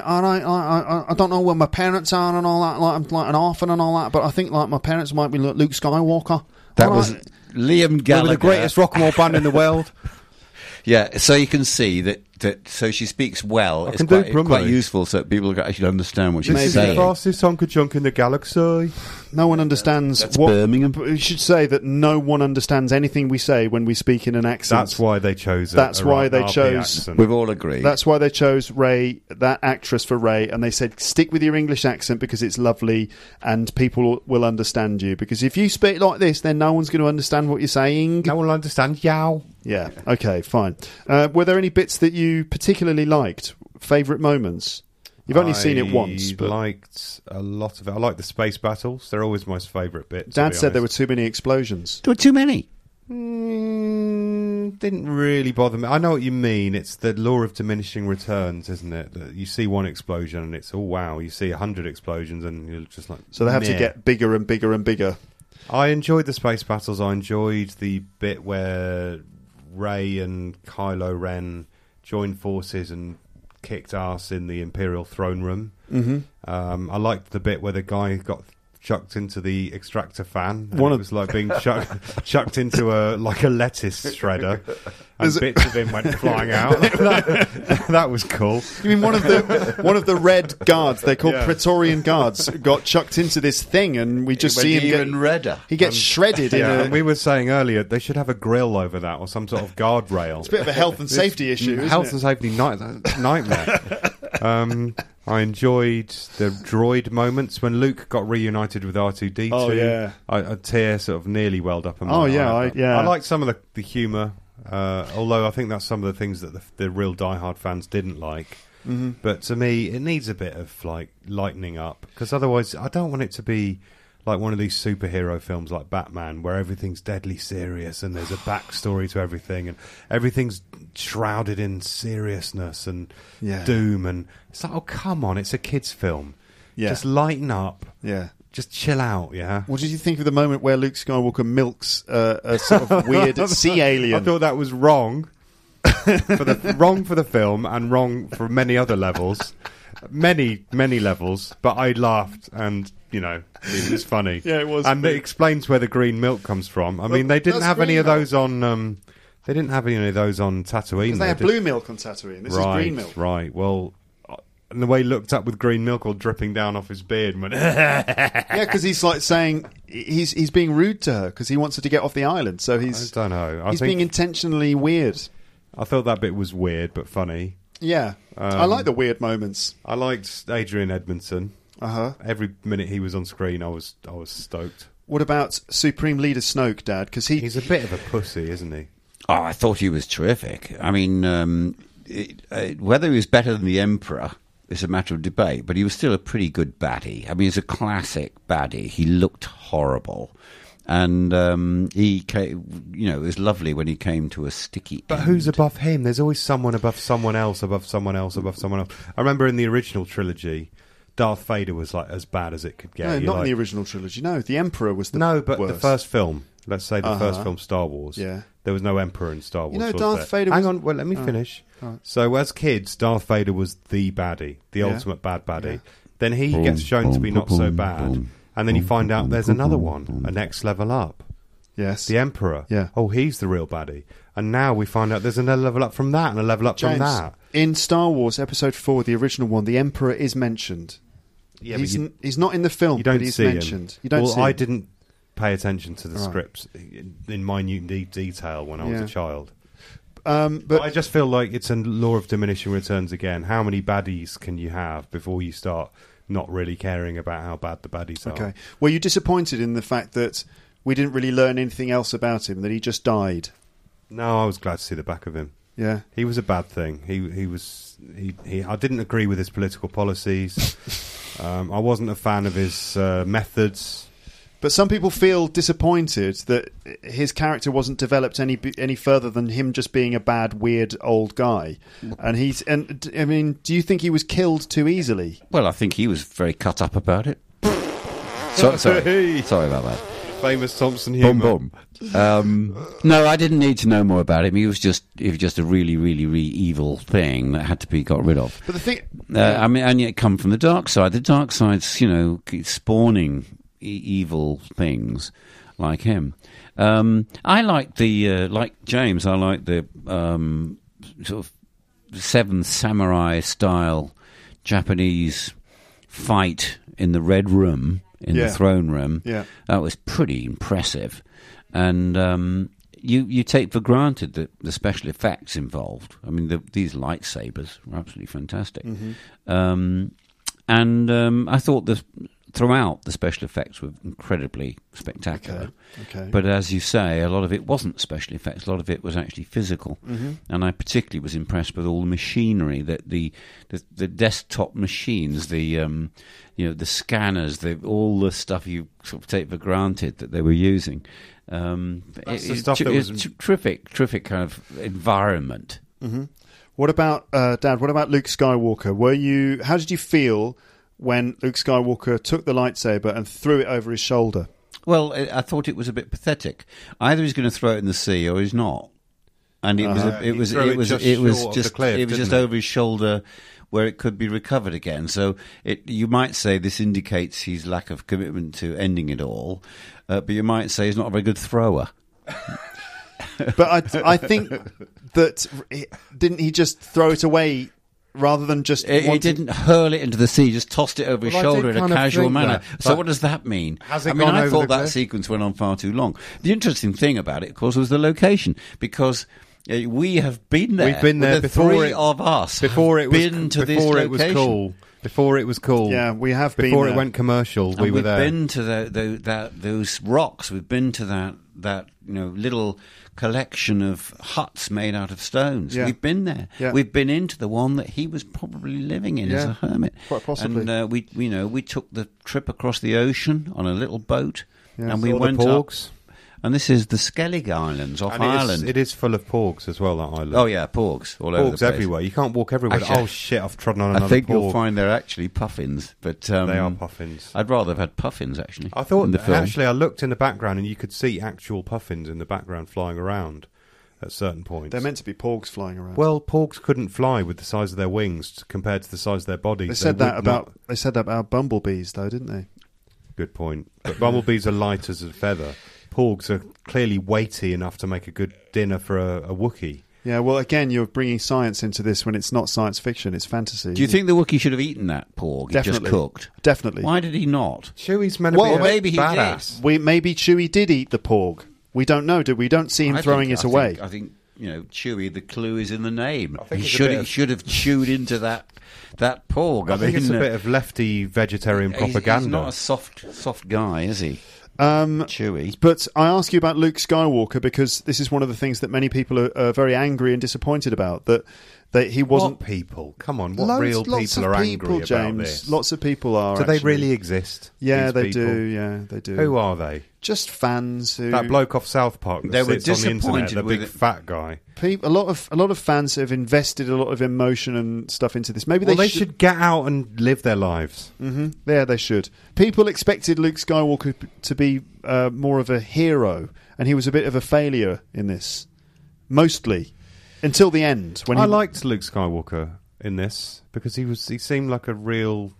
I don't know where my parents are and all that. Like I'm like an orphan and all that, but I think like my parents might be Luke Skywalker. That All was right. Liam They Gallagher. were the greatest rock and roll band in the world. Yeah, so you can see that so she speaks well. It's can do quite Brumley. useful so that people actually understand what she's Maybe. This is the saying. fastest honker junk in the galaxy. No one understands That's what. Birmingham. You should say that no one understands anything we say when we speak in an accent. That's why they chose That's why they RP chose- accent. We've all agreed. That's why they chose Ray, that actress for Ray, and they said stick with your English accent because it's lovely and people will understand you. Because if you speak like this, then no one's going to understand what you're saying. No one will understand, yow. Yeah. Okay. Fine. Were there any bits that you particularly liked? Favourite moments? You've only seen it once. I But liked a lot of it. I like the space battles. They're always my favourite bit. to Dad be said there were honest. too many explosions. There were too many. Didn't really bother me. I know what you mean. It's the law of diminishing returns, isn't it? That you see one explosion and it's, oh wow, you see 100 explosions and you're just like, So they have to meh. get bigger and bigger and bigger. I enjoyed the space battles. I enjoyed the bit where Rey and Kylo Ren joined forces and kicked ass in the Imperial throne room. Mm-hmm. I liked the bit where the guy got chucked into the extractor fan. And it was like being chucked into a lettuce shredder, and bits of him went flying out. that was cool. You mean one of the red guards? They're called Yeah. Praetorian guards. Got chucked into this thing, and we just see him even get redder. He gets shredded. Yeah, in and we were saying earlier they should have a grill over that or some sort of guardrail. It's a bit of a health and safety issue. Isn't Health it? and safety nightmare. I enjoyed the droid moments when Luke got reunited with R2-D2. Oh, yeah. A tear sort of nearly welled up in my Oh, eye. yeah, I liked some of the humour, although I think that's some of the things that the real diehard fans didn't like. Mm-hmm. But to me, it needs a bit of like lightening up because otherwise, I don't want it to be like one of these superhero films like Batman, where everything's deadly serious and there's a backstory to everything, and everything's shrouded in seriousness and doom. And it's like, oh, come on, it's a kid's film. Yeah. Just lighten up. Yeah. Just chill out, yeah? What did you think of the moment where Luke Skywalker milks a sort of weird sea alien? I thought that was wrong. Wrong for the film and wrong for many other levels. Many levels. But I laughed and, it was funny. Yeah, it was. And it explains where the green milk comes from. I mean, they didn't have any of those on... they didn't have any of those on Tatooine. Because they had blue milk on Tatooine. This is green milk. Right, well... And the way he looked up with green milk all dripping down off his beard and went... Yeah, because he's like saying... He's being rude to her because he wants her to get off the island. So he's... I don't know. He's being intentionally weird. I thought that bit was weird but funny. Yeah. I like the weird moments. I liked Adrian Edmondson. Uh-huh. Every minute he was on screen, I was stoked. What about Supreme Leader Snoke, Dad? Because he's a bit of a pussy, isn't he? Oh, I thought he was terrific. I mean, whether he was better than the Emperor is a matter of debate, but he was still a pretty good baddie. I mean, he's a classic baddie. He looked horrible. And he came, it was lovely when he came to a sticky But end. who's above him? There's always someone above someone else, above someone else, above someone else. I remember in the original trilogy, Darth Vader was like as bad as it could get. No, not in the original trilogy. No, the Emperor was the but worst. the first film, let's say the first film, Star Wars. Yeah. There was no Emperor in Star Wars. Darth Vader was... Hang on, well, let me finish. Right. So as kids, Darth Vader was the baddie, the ultimate bad baddie. Yeah. Then he gets shown to be not so bad, and then you find out there's another one, a next level up. Yes. The Emperor. Yeah. Oh, he's the real baddie. And now we find out there's another level up from that and a level up from that. In Star Wars Episode 4, the original one, the Emperor is mentioned. Yeah, he's not in the film, you don't but he's see mentioned. Him. You don't see him. I didn't pay attention to the scripts in minute detail when I was a child. But I just feel like it's a law of diminishing returns again. How many baddies can you have before you start not really caring about how bad the baddies are? Okay. Were you disappointed in the fact that we didn't really learn anything else about him, that he just died? No, I was glad to see the back of him. Yeah. He was a bad thing. I didn't agree with his political policies. I wasn't a fan of his methods. But some people feel disappointed that his character wasn't developed any further than him just being a bad, weird old guy. And I mean, do you think he was killed too easily? Well, I think he was very cut up about it. Sorry about that. Famous Thompson humour. No, I didn't need to know more about him. He was just a really, really, really evil thing that had to be got rid of. But the thing, I mean, and yet come from the dark side. The dark side's, spawning evil things like him. I like like James. I like the sort of Seventh Samurai style Japanese fight in the Red Room. In the throne room. Yeah. That was pretty impressive. And you take for granted the special effects involved. I mean, these lightsabers were absolutely fantastic. Mm-hmm. I thought throughout the special effects were incredibly spectacular. Okay. But as you say, a lot of it wasn't special effects. A lot of it was actually physical. Mm-hmm. And I particularly was impressed with all the machinery, that the desktop machines, the scanners, all the stuff you sort of take for granted that they were using. That's the stuff that was terrific kind of environment. Mm-hmm. What about Dad? What about Luke Skywalker? How did you feel when Luke Skywalker took the lightsaber and threw it over his shoulder? Well, I thought it was a bit pathetic. Either he's going to throw it in the sea or he's not. And it was just over his shoulder, where it could be recovered again. So you might say this indicates his lack of commitment to ending it all, but you might say he's not a very good thrower. But I think that didn't he just throw it away rather than just... He didn't hurl it into the sea, just tossed it over his shoulder in a casual manner. So what does that mean? I thought that sequence went on far too long. The interesting thing about it, of course, was the location, because... we have been there. We've been there before. Three of us before it was been to this location. Before it was cool. Yeah, we have been before there. it went commercial. We were there. We've been to those rocks. We've been to little collection of huts made out of stones. Yeah. We've been there. Yeah. We've been into the one that he was probably living in as a hermit. Quite possibly. And we took the trip across the ocean on a little boat, Yeah. and we Saw the went porgs. up. And this is the Skellig Islands off And Ireland. it is full of porgs as well, that island. Oh yeah, porgs all over the Porgs place. everywhere. You can't walk everywhere. Actually, Oh shit, I've trodden on another I think porg. you'll find they're actually puffins, but They are puffins. I'd rather have had puffins actually. I thought, in the film. actually, I looked in the background and you could see actual puffins in the background flying around at certain points. They're meant to be porgs flying around. Well, porgs couldn't fly with the size of their wings compared to the size of their bodies. they said that would about not- they said that about bumblebees, though, didn't they? Good point. But bumblebees are light as a feather. Porgs are clearly weighty enough to make a good dinner for a Wookiee. Yeah. Well, again, you're bringing science into this when it's not science fiction; it's fantasy. Do you think the Wookiee should have eaten that porg? He Definitely. just cooked. Definitely. Why did he not? Chewie's meant to Well, be a maybe he badass. Maybe Chewie did eat the porg. We don't know. We don't see him throwing it away. I think Chewie. The clue is in the name. I think He it's a bit of- should have chewed into that porg. I think it's a bit of lefty vegetarian propaganda. He's not a soft guy, is he? Chewie. But I ask you about Luke Skywalker because this is one of the things that many people are very angry and disappointed about. That he wasn't. What people? Come on, what real people are angry about James. this? Lots of people are. Do they actually. really exist? Yeah, these they people? do. Yeah, they do. Who are they? Just fans who. That bloke off South Park that They were sits on the internet, disappointed the with big it. fat guy. A lot of fans have invested a lot of emotion and stuff into this. Maybe Well, they they should get out and live their lives. Yeah, they should. People expected Luke Skywalker to be more of a hero, and he was a bit of a failure in this. Mostly, until the end. When I liked Luke Skywalker in this because he seemed like a real,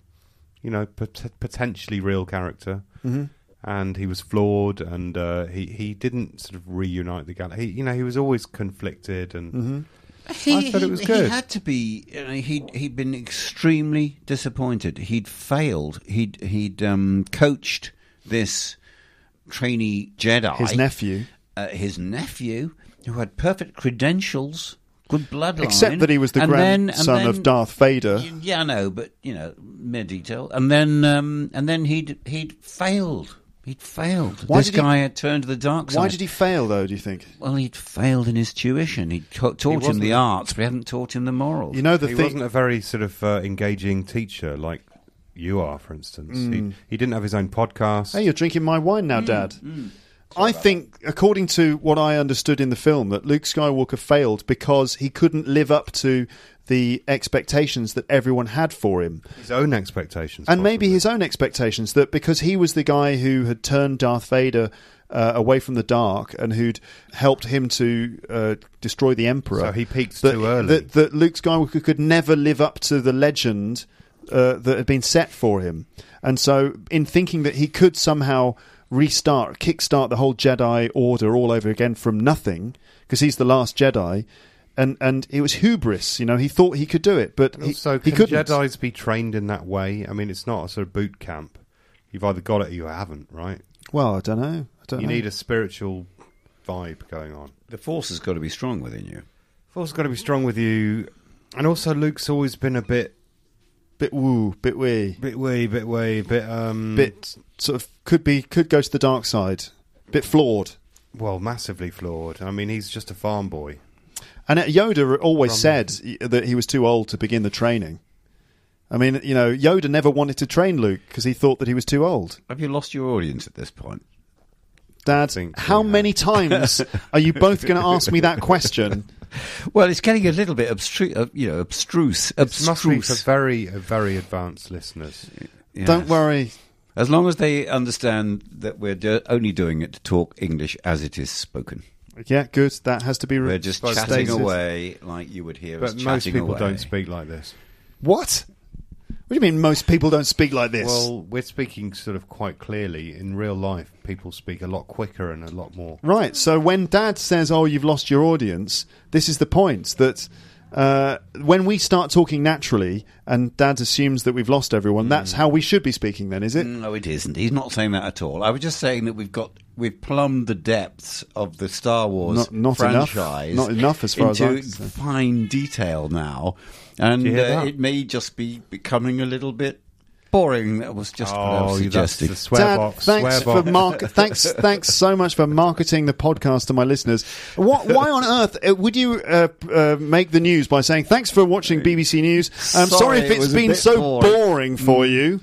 potentially real character, and he was flawed, and he didn't sort of reunite the galaxy. He was always conflicted, and I thought it was good. He had to be. He'd been extremely disappointed. He'd failed. He'd coached this trainee Jedi, his nephew, who had perfect credentials, good bloodline, except that he was the grandson of Darth Vader. Yeah, I know, but mere detail. And then he'd failed. He'd failed. This guy had turned to the dark side. Why did he fail, though, do you think? Well, he'd failed in his tuition. He'd taught him the arts, but he hadn't taught him the morals. You know, He wasn't a very sort of engaging teacher like you are, for instance. He didn't have his own podcast. Hey, you're drinking my wine now, Dad. I think, according to what I understood in the film, that Luke Skywalker failed because he couldn't live up to the expectations that everyone had for him. His own expectations. And maybe possibly. his own expectations, that because he was the guy who had turned Darth Vader away from the dark and who'd helped him to destroy the Emperor. So he peaked too early. That Luke Skywalker could never live up to the legend that had been set for him. And so in thinking that he could somehow kickstart the whole Jedi Order all over again from nothing, because he's the last Jedi, and it was hubris, he thought he could do it, but Also, he can couldn't. Jedis be trained in that way? I mean, it's not a sort of boot camp. You've either got it or you haven't, right? Well, I don't know. You need a spiritual vibe going on. The Force has got to be strong within you. Force got to be strong with you, and also Luke's always been a bit woo, bit wee, bit sort of could go to the dark side, bit flawed. well, massively flawed. I mean, he's just a farm boy. And Yoda always said that he was too old to begin the training. I mean, Yoda never wanted to train Luke because he thought that he was too old. Have you lost your audience at this point? Dad, how many times are you both going to ask me that question? Well, it's getting a little bit abstruse. It must be for very advanced listeners. Yes. Don't worry. As long as they understand that we're only doing it to talk English as it is spoken. Yeah, good. That has to be. We're just chatting stated. away like you would hear us But chatting most people away. don't speak like this. What? What do you mean most people don't speak like this? Well, we're speaking sort of quite clearly. In real life, people speak a lot quicker and a lot more. Right, so when Dad says, "Oh, you've lost your audience," this is the point that when we start talking naturally, and Dad assumes that we've lost everyone, that's how we should be speaking. Then, is it? No, it isn't. He's not saying that at all. I was just saying that we've plumbed the depths of the Star Wars Not franchise. Not enough, as far as I'm into concerned. fine detail now, and Do you hear that? it may just be becoming a little bit boring. That was just what I was suggesting. That's the swear Dad, box. thanks so much for marketing the podcast to my listeners. Why on earth would you make the news by saying thanks for watching BBC News? I'm sorry if it's been so boring for you.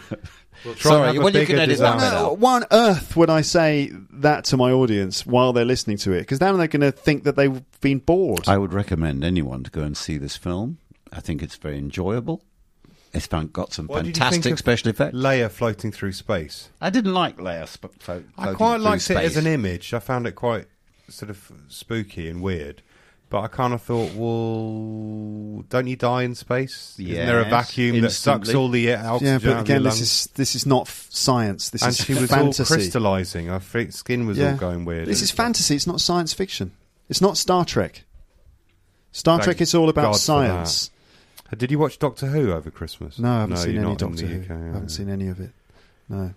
Sorry, well, you can edit that out. Why on earth would I say that to my audience while they're listening to it? Because then they're going to think that they've been bored. I would recommend anyone to go and see this film. I think it's very enjoyable. It's got some fantastic special effects. Leia floating through space. I didn't like Leia floating I quite through liked space. it as an image. I found it quite sort of spooky and weird. But I kind of thought, well, don't you die in space? Yes, Isn't there a vacuum that sucks all the oxygen Yeah, but out of your again, lungs? this is not science. This And is she was fantasy. all crystallising. Her skin was all going weird. This is fantasy. It's not science fiction. It's not Star Trek. Star Trek is all about God for science. that. Did you watch Doctor Who over Christmas? No, I haven't seen you're any not in Doctor the Who. UK, I haven't seen any of it. No.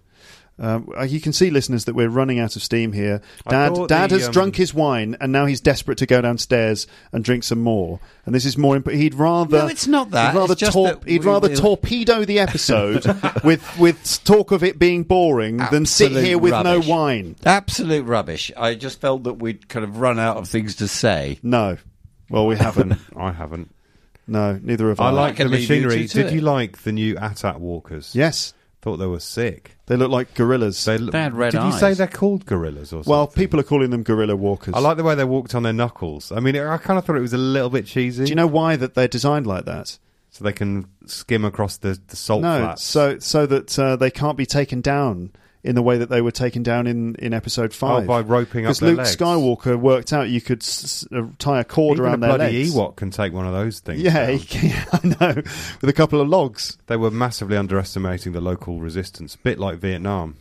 You can see, listeners, that we're running out of steam here. Dad has drunk his wine, and now he's desperate to go downstairs and drink some more. And this is more important. He'd rather. No, it's not that. He'd rather torpedo the episode with talk of it being boring than sit here with rubbish. no wine. Absolute rubbish. I just felt that we'd kind of run out of things to say. No. Well, we haven't. I haven't. No, neither have I. I like the can leave you machinery. to Did it. you like the new AT-AT walkers? Yes. Thought they were sick. They look like gorillas. They had red Did eyes. you say they're called gorillas or something? Well, people are calling them gorilla walkers. I like the way they walked on their knuckles. I mean, I kind of thought it was a little bit cheesy. Do you know why that they're designed like that? So they can skim across the salt No, flats. so that they can't be taken down in the way that they were taken down in episode 5. Oh, by roping up Because their Luke legs. Skywalker worked out you could tie a cord Even around a their bloody legs. Ewok can take one of those things Yeah, down. I know. With a couple of logs. They were massively underestimating the local resistance, a bit like Vietnam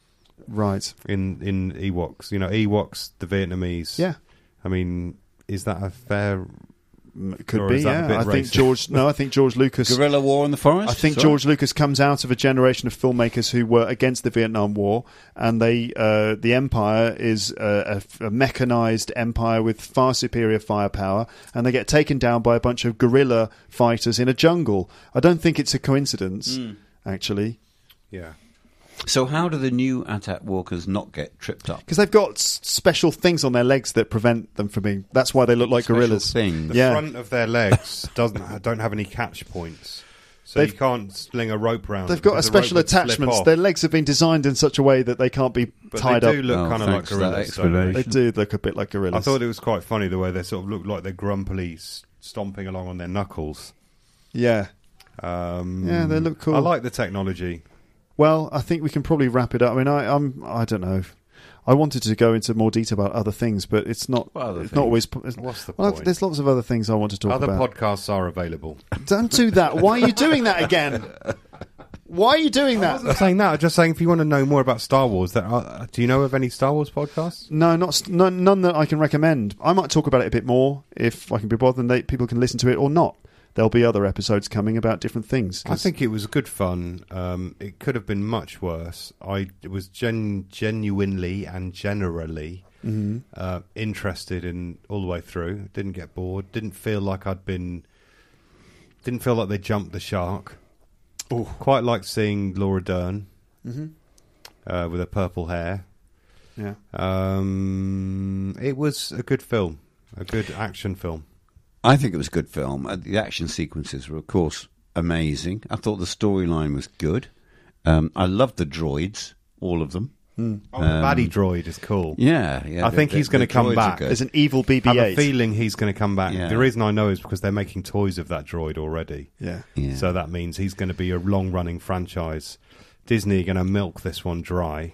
Right. in Ewoks. You know, Ewoks, the Vietnamese. Yeah. I mean, is that a fair... Could Or be, is that a yeah. bit I think racist? I think George Lucas... Guerrilla War in the Forest? I think Sorry? George Lucas comes out of a generation of filmmakers who were against the Vietnam War, and the Empire is a mechanized empire with far superior firepower, and they get taken down by a bunch of guerrilla fighters in a jungle. I don't think it's a coincidence, actually, Yeah. So how do the new AT-AT walkers not get tripped up? because they've got special things on their legs that prevent them from being. That's why they look like Special gorillas. things. The Yeah. front of their legs don't have any catch points. So you can't sling a rope round. They've them got a because the rope special would slip attachments. off. Their legs have been designed in such a way that they can't be But tied they do up. look Oh, kind of like thanks for that gorillas. don't they? explanation. They do look a bit like gorillas. I thought it was quite funny the way they sort of look like they're grumpily stomping along on their knuckles. Yeah. Yeah, they look cool. I like the technology. Well, I think we can probably wrap it up. I mean, I don't know. I wanted to go into more detail about other things, but it's not. What other It's not always. What's the Well, point? there's lots of other things I want to talk Other about. podcasts are available. Don't do that. Why are you doing that again? Why are you doing I'm that? not saying that. I'm just saying if you want to know more about Star Wars, do you know of any Star Wars podcasts? No, none that I can recommend. I might talk about it a bit more if I can be bothered, and people can listen to it or not. There'll be other episodes coming about different things. I think it was good fun. It could have been much worse. I was genuinely and generally interested in all the way through. Didn't get bored. Didn't feel like Didn't feel like they jumped the shark. Ooh. Quite liked seeing Laura Dern with her purple hair. Yeah. It was a good film, a good action film. I think it was a good film. The action sequences were, of course, amazing. I thought the storyline was good. I loved the droids, all of them. Oh, the baddie droid is cool. Yeah. I think he's going to come droids are back. good. There's an evil I have a BB-8. feeling he's going to come back. Yeah. The reason I know is because they're making toys of that droid already. Yeah. Yeah. So that means he's going to be a long-running franchise. Disney are going to milk this one dry.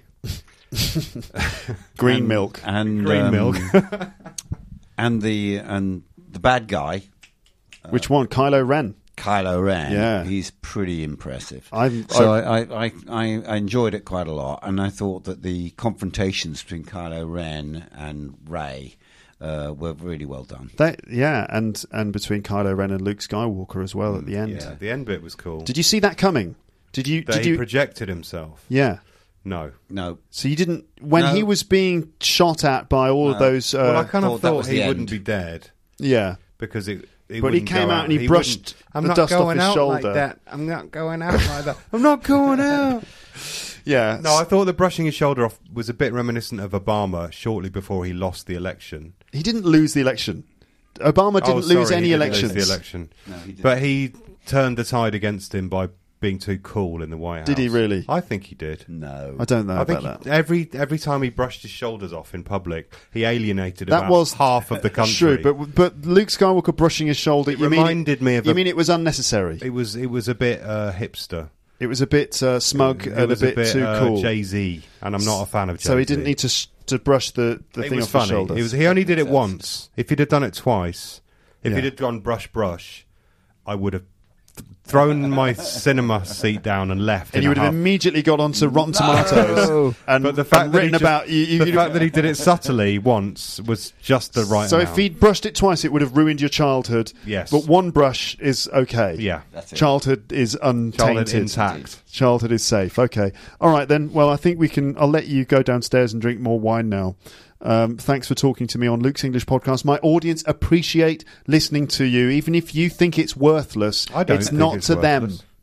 Green milk. And Green milk. and the bad guy, Which one? Kylo Ren. Kylo Ren. Yeah. He's pretty impressive. I enjoyed it quite a lot, and I thought that the confrontations between Kylo Ren and Rey were really well done. And between Kylo Ren and Luke Skywalker as well at the end. Yeah, the end bit was cool. Did you see that coming? Did you? Projected himself. Yeah. No. No. So you didn't when No. he was being shot at by all of those. Well, I kind of thought that thought was he the wouldn't end. be dead yeah. because But he came out and he brushed the dust off his shoulder. Like that. I'm not going out like that. I'm not going out. Yeah. No, I thought the brushing his shoulder off was a bit reminiscent of Obama shortly before he lost the election. He didn't lose the election. Obama didn't lose any elections. Lose the election. No, he didn't. But he turned the tide against him by being too cool in the White House. Did he really? I think he did. No. I don't know I think about that. every time he brushed his shoulders off in public, he alienated about half of the country. True, but Luke Skywalker brushing his shoulder. It reminded me of. You mean it was unnecessary? It was a bit hipster. It was a bit smug and a bit too cool. Jay-Z, and I'm not a fan of Jay-Z. So he didn't need to brush the thing off his shoulder. He only did it once. If he'd have done it twice, if he'd have gone brush, I would have thrown my cinema seat down and left. And you would have immediately got onto Rotten Tomatoes but the fact written about you. The fact that he did it subtly once was just the right So amount. if he'd brushed it twice, it would have ruined your childhood. Yes. But one brush is okay. Yeah. That's it. Childhood is untainted. Childhood intact. Childhood is safe. Okay. All right, then. Well, I think I'll let you go downstairs and drink more wine now. Thanks for talking to me on Luke's English Podcast. My audience appreciate listening to you, even if you think it's worthless. I don't it's think not it's to worthless. them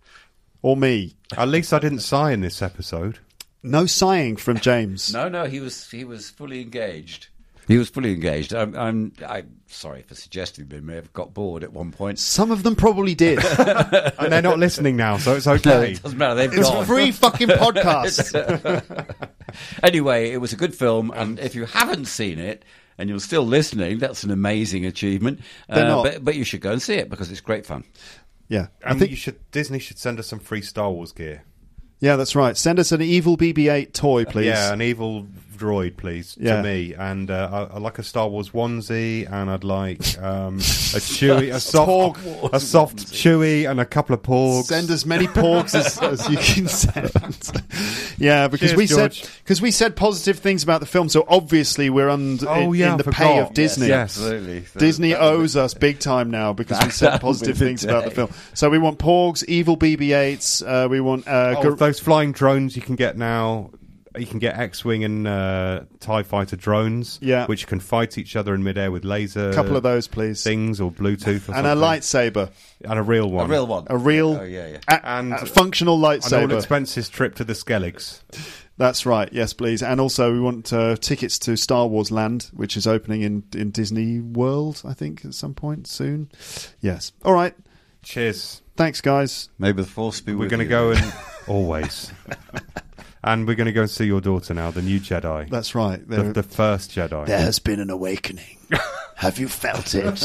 or me. At least I didn't sigh in this episode. No sighing from James. No, he was fully engaged. He was fully engaged. I'm sorry for suggesting they may have got bored at one point. Some of them probably did. And they're not listening now, so it's No, okay. it doesn't matter. They've It's gone. free fucking podcast. Anyway, it was a good film, and if you haven't seen it and you're still listening, that's an amazing achievement. They're not. But you should go and see it because it's great fun. Yeah, I And think. Disney should send us some free Star Wars gear. Yeah, that's right. Send us an evil BB-8 toy, please. Yeah, an evil droid, please, Yeah. to me. And I'd like a Star Wars onesie, and I'd like a Chewie, a soft Chewie, and a couple of porgs. Send as many porgs as you can send. Yeah, because Cheers, we said positive things about the film, so obviously we're in the I pay of forgot. Disney. Yes. Absolutely. Disney owes us big time now because we said positive things about the film. So we want porgs, evil BB-8s. We want those flying drones you can get now. You can get X-Wing and TIE fighter drones, which can fight each other in midair with laser. a couple of those, please, things or Bluetooth, or and a lightsaber, and a real one, a real, and a functional lightsaber. An all-expenses trip to the Skelligs. That's right, yes, please. And also, we want tickets to Star Wars Land, which is opening in Disney World, I think, at some point soon. Yes. All right. Cheers. Thanks, guys. Maybe the Force be with you. We're going to go and always. And we're going to go and see your daughter now, the new Jedi. That's right. The first Jedi. There has been an awakening. Have you felt it?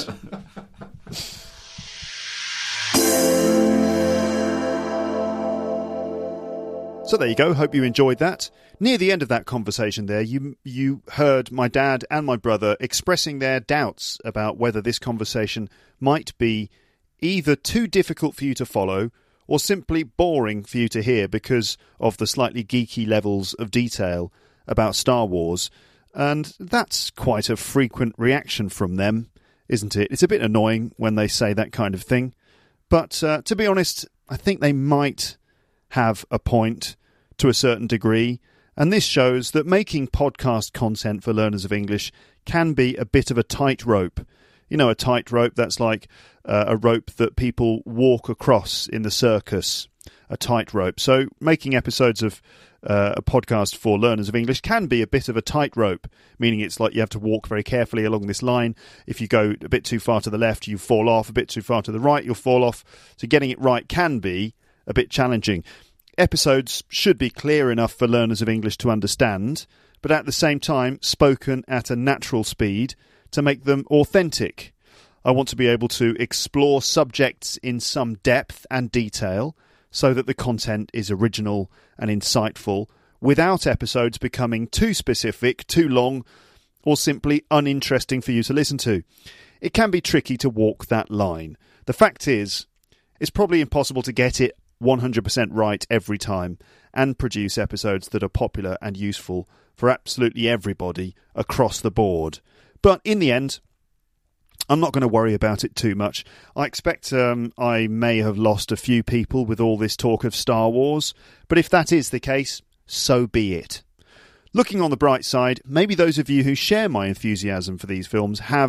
So there you go. Hope you enjoyed that. Near the end of that conversation there, you heard my dad and my brother expressing their doubts about whether this conversation might be either too difficult for you to follow or simply boring for you to hear because of the slightly geeky levels of detail about Star Wars. And that's quite a frequent reaction from them, isn't it? It's a bit annoying when they say that kind of thing. But to be honest, I think they might have a point to a certain degree. And this shows that making podcast content for learners of English can be a bit of a tightrope. You know, a tightrope, that's like a rope that people walk across in the circus, a tightrope. So making episodes of a podcast for learners of English can be a bit of a tightrope, meaning it's like you have to walk very carefully along this line. If you go a bit too far to the left, you fall off. A bit too far to the right, you'll fall off. So getting it right can be a bit challenging. Episodes should be clear enough for learners of English to understand, but at the same time spoken at a natural speed to make them authentic. I want to be able to explore subjects in some depth and detail so that the content is original and insightful without episodes becoming too specific, too long, or simply uninteresting for you to listen to. It can be tricky to walk that line. The fact is, it's probably impossible to get it 100% right every time and produce episodes that are popular and useful for absolutely everybody across the board. But in the end, I'm not going to worry about it too much. I expect I may have lost a few people with all this talk of Star Wars, but if that is the case, so be it. Looking on the bright side, maybe those of you who share my enthusiasm for these films have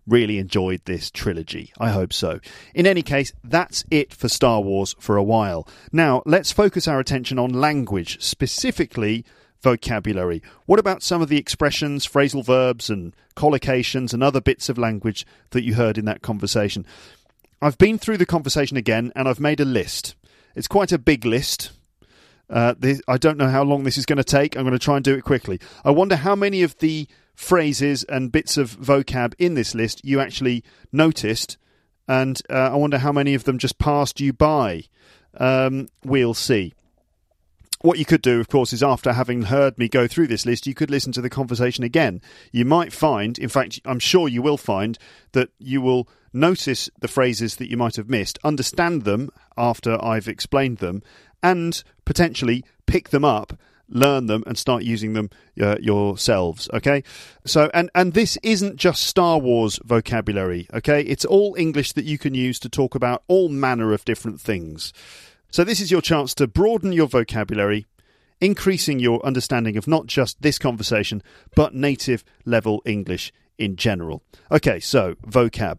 really enjoyed this trilogy. I hope so. In any case, that's it for Star Wars for a while. Now, let's focus our attention on language, specifically vocabulary. What about some of the expressions, phrasal verbs and collocations and other bits of language that you heard in that conversation? I've been through the conversation again and I've made a list. It's quite a big list. I don't know how long this is going to take. I'm going to try and do it quickly. I wonder how many of the phrases and bits of vocab in this list you actually noticed, and I wonder how many of them just passed you by. We'll see. What you could do, of course, is after having heard me go through this list, you could listen to the conversation again. You might find, in fact, I'm sure you will find, that you will notice the phrases that you might have missed, understand them after I've explained them, and potentially pick them up, learn them, and start using them yourselves, okay? So, and this isn't just Star Wars vocabulary, okay? It's all English that you can use to talk about all manner of different things. So this is your chance to broaden your vocabulary, increasing your understanding of not just this conversation, but native level English in general. Okay, so vocab.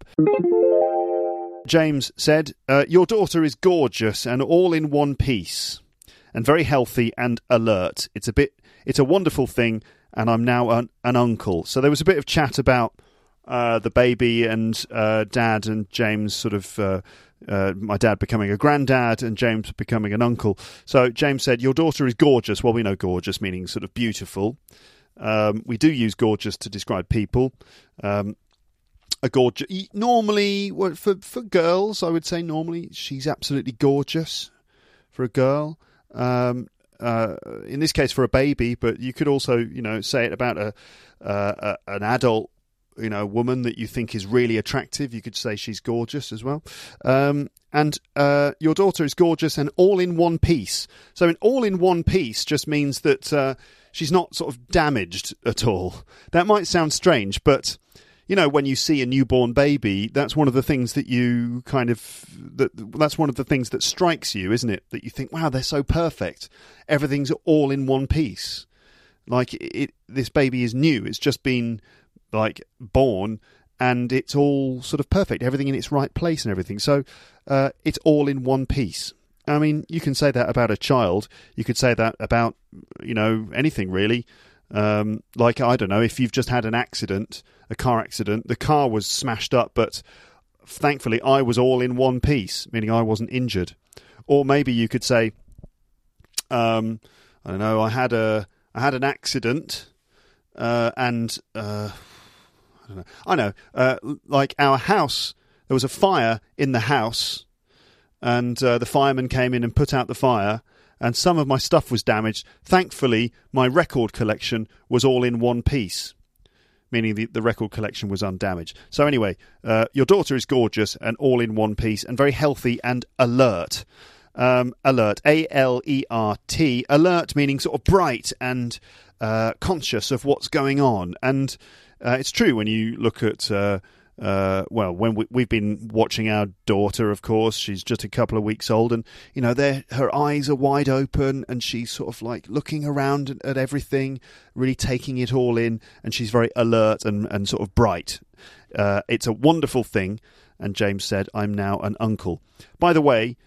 James said, your daughter is gorgeous and all in one piece and very healthy and alert. It's a wonderful thing, and I'm now an uncle. So there was a bit of chat about the baby and Dad and James sort of... my dad becoming a granddad and James becoming an uncle. So James said, your daughter is gorgeous. Well, we know gorgeous meaning sort of beautiful. We do use gorgeous to describe people. A gorgeous, normally, for girls, I would say normally she's absolutely gorgeous for a girl. In this case, for a baby, but you could also, say it about an adult, woman that you think is really attractive. You could say she's gorgeous as well. And your daughter is gorgeous and all in one piece. So an all in one piece just means that she's not sort of damaged at all. That might sound strange, but when you see a newborn baby, that's one of the things that you that's one of the things that strikes you, isn't it? That you think, wow, they're so perfect. Everything's all in one piece. Like this baby is new. It's just been born, and it's all sort of perfect, everything in its right place and everything. So it's all in one piece. I mean, you can say that about a child. You could say that about anything really. I don't know, if you've just had an accident, a car accident, the car was smashed up, but thankfully I was all in one piece, meaning I wasn't injured. Or maybe you could say, I don't know, I had an accident, and I don't know. Like our house, there was a fire in the house, and the fireman came in and put out the fire, and some of my stuff was damaged. Thankfully, my record collection was all in one piece, meaning the record collection was undamaged. So anyway, your daughter is gorgeous and all in one piece and very healthy and alert. Alert, A-L-E-R-T, alert meaning sort of bright and conscious of what's going on. And it's true when you look at, when we've been watching our daughter, of course, she's just a couple of weeks old, and, her eyes are wide open, and she's sort of like looking around at everything, really taking it all in, and she's very alert and sort of bright. It's a wonderful thing, and James said, I'm now an uncle. By the way,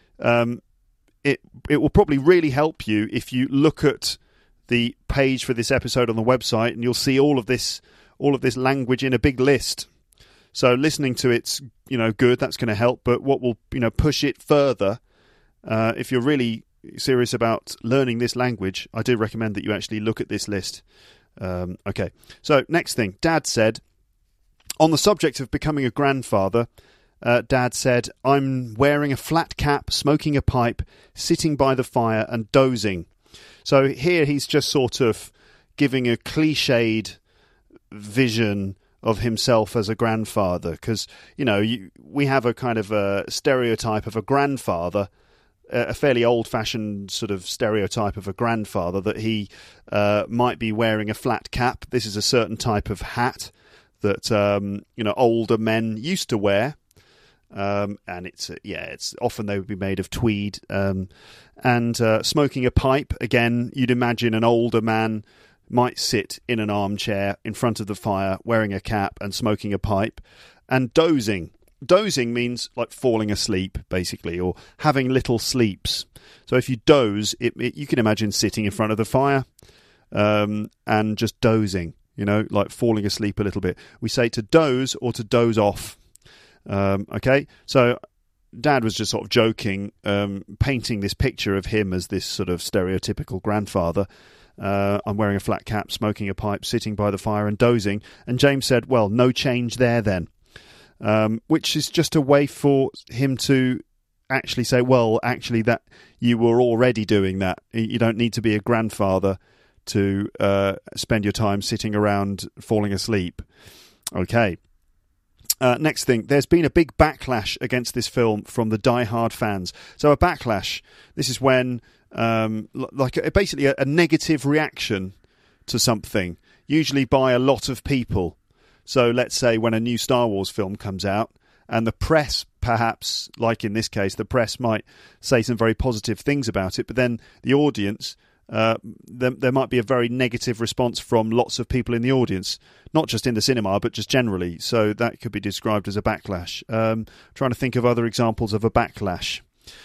it will probably really help you if you look at the page for this episode on the website, and you'll see all of this language in a big list. So listening to it's good, that's going to help, but what will push it further, if you're really serious about learning this language, I do recommend that you actually look at this list. Okay, so next thing, Dad said, on the subject of becoming a grandfather, Dad said, I'm wearing a flat cap, smoking a pipe, sitting by the fire and dozing. So here he's just sort of giving a cliched vision of himself as a grandfather, because we have a kind of a stereotype of a grandfather, a fairly old-fashioned sort of stereotype of a grandfather, that he might be wearing a flat cap. This is a certain type of hat that older men used to wear, and it's often they would be made of tweed, and smoking a pipe. Again, you'd imagine an older man might sit in an armchair in front of the fire wearing a cap and smoking a pipe. and dozing. Dozing means like falling asleep, basically, or having little sleeps. So if you doze, you can imagine sitting in front of the fire and just dozing, like falling asleep a little bit. We say to doze or to doze off. Okay, so Dad was just sort of joking, painting this picture of him as this sort of stereotypical grandfather. I'm wearing a flat cap, smoking a pipe, sitting by the fire and dozing. And James said, well, no change there then. Which is just a way for him to actually say, well, actually that you were already doing that. You don't need to be a grandfather to spend your time sitting around falling asleep. Okay. Next thing, there's been a big backlash against this film from the die-hard fans. So a backlash, this is when basically a negative reaction to something, usually by a lot of people. So let's say when a new Star Wars film comes out and the press, perhaps, like in this case, the press might say some very positive things about it, but then the audience, there might be a very negative response from lots of people in the audience, not just in the cinema, but just generally. So that could be described as a backlash. Trying to think of other examples of a backlash.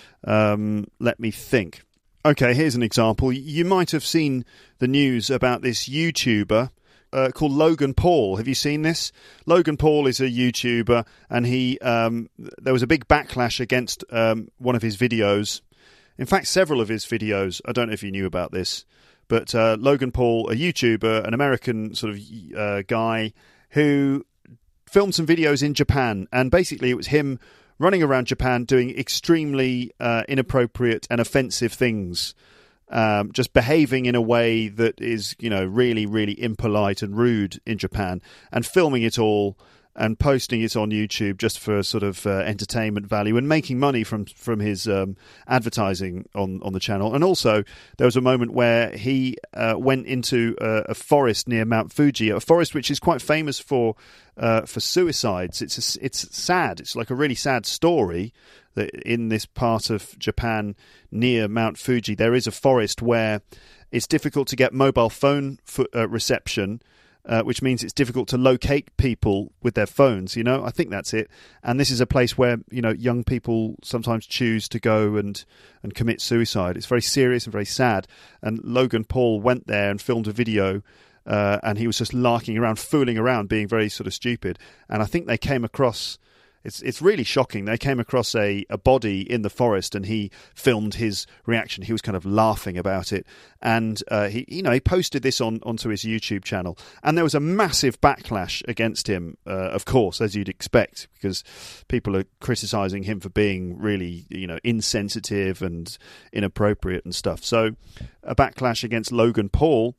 Let me think. Okay, here's an example. You might have seen the news about this YouTuber called Logan Paul. Have you seen this? Logan Paul is a YouTuber, and there was a big backlash against one of his videos. In fact, several of his videos. I don't know if you knew about this, but Logan Paul, a YouTuber, an American sort of guy who filmed some videos in Japan, and basically it was him running around Japan doing extremely inappropriate and offensive things. Just behaving in a way that is, really, really impolite and rude in Japan, and filming it all and posting it on YouTube just for sort of entertainment value and making money from his advertising on the channel. And also, there was a moment where he went into a forest near Mount Fuji, a forest which is quite famous for suicides. It's sad. It's like a really sad story that in this part of Japan near Mount Fuji, there is a forest where it's difficult to get mobile phone reception, which means it's difficult to locate people with their phones. I think that's it. And this is a place where young people sometimes choose to go and commit suicide. It's very serious and very sad. And Logan Paul went there and filmed a video, and he was just larking around, fooling around, being very sort of stupid. And I think they came across. It's really shocking. They came across a body in the forest, and he filmed his reaction. He was kind of laughing about it, and he posted this onto his YouTube channel. And there was a massive backlash against him, of course, as you'd expect, because people are criticising him for being really, insensitive and inappropriate and stuff. So, a backlash against Logan Paul,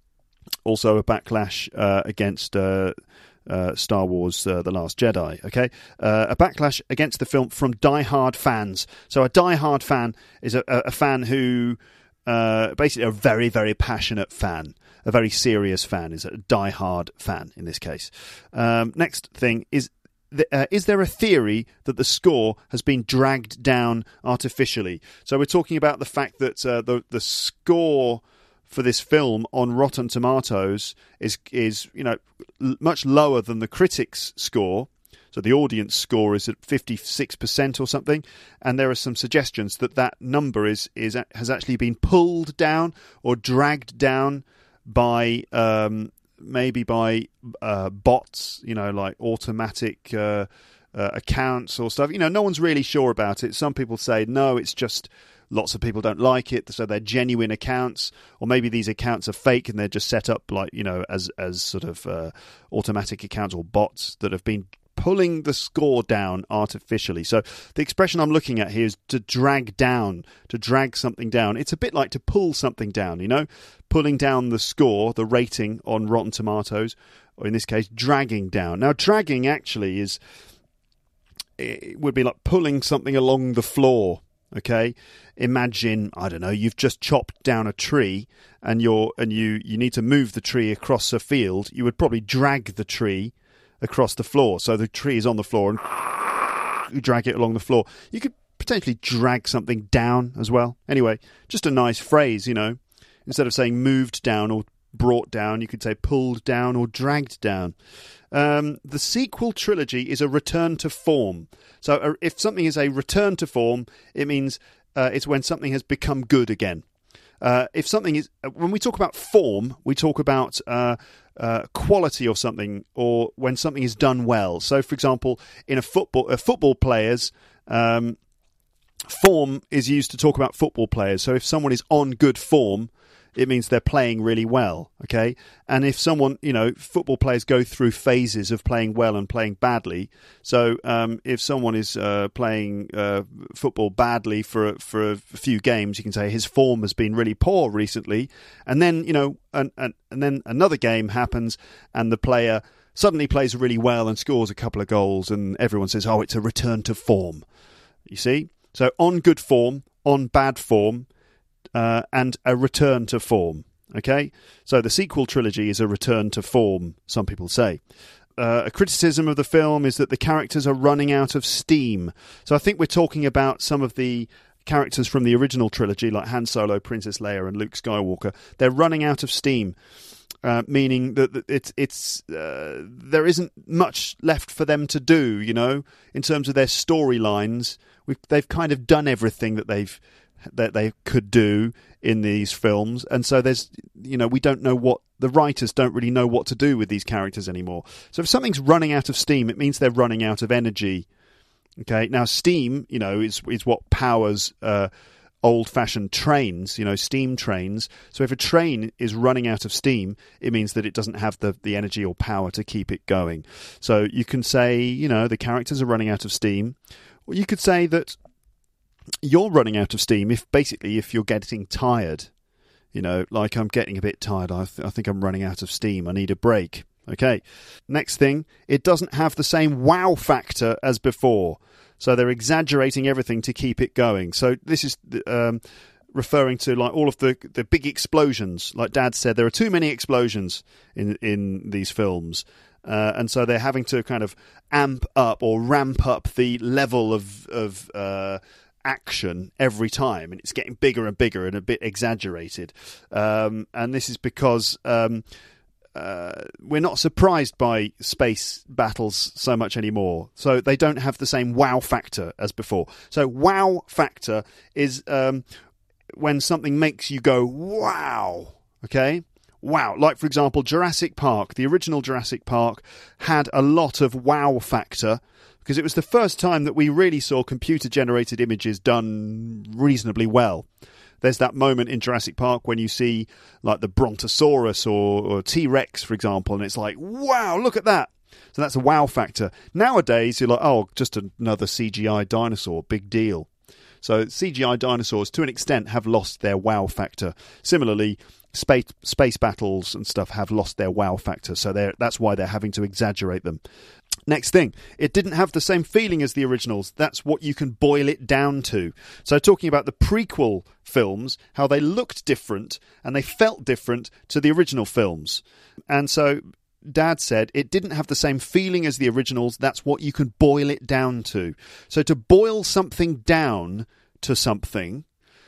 also a backlash against Star Wars The Last Jedi. Okay, a backlash against the film from die-hard fans. So a die-hard fan is a fan who basically a very, very passionate fan, a very serious fan, is a die-hard fan in this case. Next thing is there a theory that the score has been dragged down artificially? So we're talking about the fact that the score for this film on Rotten Tomatoes is much lower than the critics' score. So the audience score is at 56% or something, and there are some suggestions that number has actually been pulled down or dragged down by maybe by bots, like automatic accounts or stuff. No one's really sure about it. Some people say no, it's just lots of people don't like it, so they're genuine accounts, or maybe these accounts are fake and they're just set up as sort of automatic accounts or bots that have been pulling the score down artificially. So the expression I'm looking at here is to drag down, to drag something down. It's a bit like to pull something down, pulling down the score, the rating on Rotten Tomatoes, or in this case, dragging down. Now, dragging actually it would be like pulling something along the floor. Okay, imagine, I don't know, you've just chopped down a tree and you need to move the tree across a field. You would probably drag the tree across the floor. So the tree is on the floor and you drag it along the floor. You could potentially drag something down as well. Anyway, just a nice phrase, Instead of saying moved down or brought down, you could say pulled down or dragged down. The sequel trilogy is a return to form. So if something is a return to form, it means it's when something has become good again. If something is, when we talk about form, we talk about quality of something, or when something is done well. So, for example, in a football players, form is used to talk about football players. So, if someone is on good form, it means they're playing really well, okay? And if someone, football players go through phases of playing well and playing badly. So if someone is playing football badly for a few games, you can say his form has been really poor recently. And then, and then another game happens and the player suddenly plays really well and scores a couple of goals and everyone says, oh, it's a return to form. You see? So on good form, on bad form, and a return to form. Okay, so the sequel trilogy is a return to form, some people say. A criticism of the film is that the characters are running out of steam. So I think we're talking about some of the characters from the original trilogy, like Han Solo, Princess Leia, and Luke Skywalker. They're running out of steam, meaning that there isn't much left for them to do. In terms of their storylines, they've kind of done everything that they could do in these films, and so there's we don't know what the writers don't really know what to do with these characters anymore. So if something's running out of steam, it means they're running out of energy. Okay, now steam is what powers old-fashioned trains, steam trains. So if a train is running out of steam, it means that it doesn't have the energy or power to keep it going. So you can say the characters are running out of steam, or you could say that you're running out of steam if you're getting tired, like I'm getting a bit tired. I think I'm running out of steam. I need a break. Okay. Next thing, it doesn't have the same wow factor as before. So they're exaggerating everything to keep it going. So this is referring to like all of the big explosions. Like Dad said, there are too many explosions in these films. And so they're having to kind of amp up or ramp up the level of action every time, and it's getting bigger and bigger and a bit exaggerated. And this is because we're not surprised by space battles so much anymore. So they don't have the same wow factor as before. So wow factor is when something makes you go, wow, okay? Wow. Like, for example, Jurassic Park. The original Jurassic Park had a lot of wow factor because it was the first time that we really saw computer-generated images done reasonably well. There's that moment in Jurassic Park when you see, like, the Brontosaurus or T-Rex, for example, and it's like, wow, look at that. So that's a wow factor. Nowadays, you're like, oh, just another CGI dinosaur, big deal. So CGI dinosaurs, to an extent, have lost their wow factor. Similarly, space battles and stuff have lost their wow factor, so that's why they're having to exaggerate them. Next thing, it didn't have the same feeling as the originals. That's what you can boil it down to. So talking about the prequel films, how they looked different and they felt different to the original films. And so Dad said it didn't have the same feeling as the originals. That's what you can boil it down to. So to boil something down to something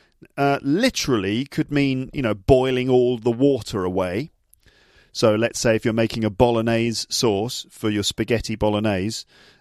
literally could mean, boiling all the water away. So let's say if you're making a bolognese sauce for your spaghetti bolognese,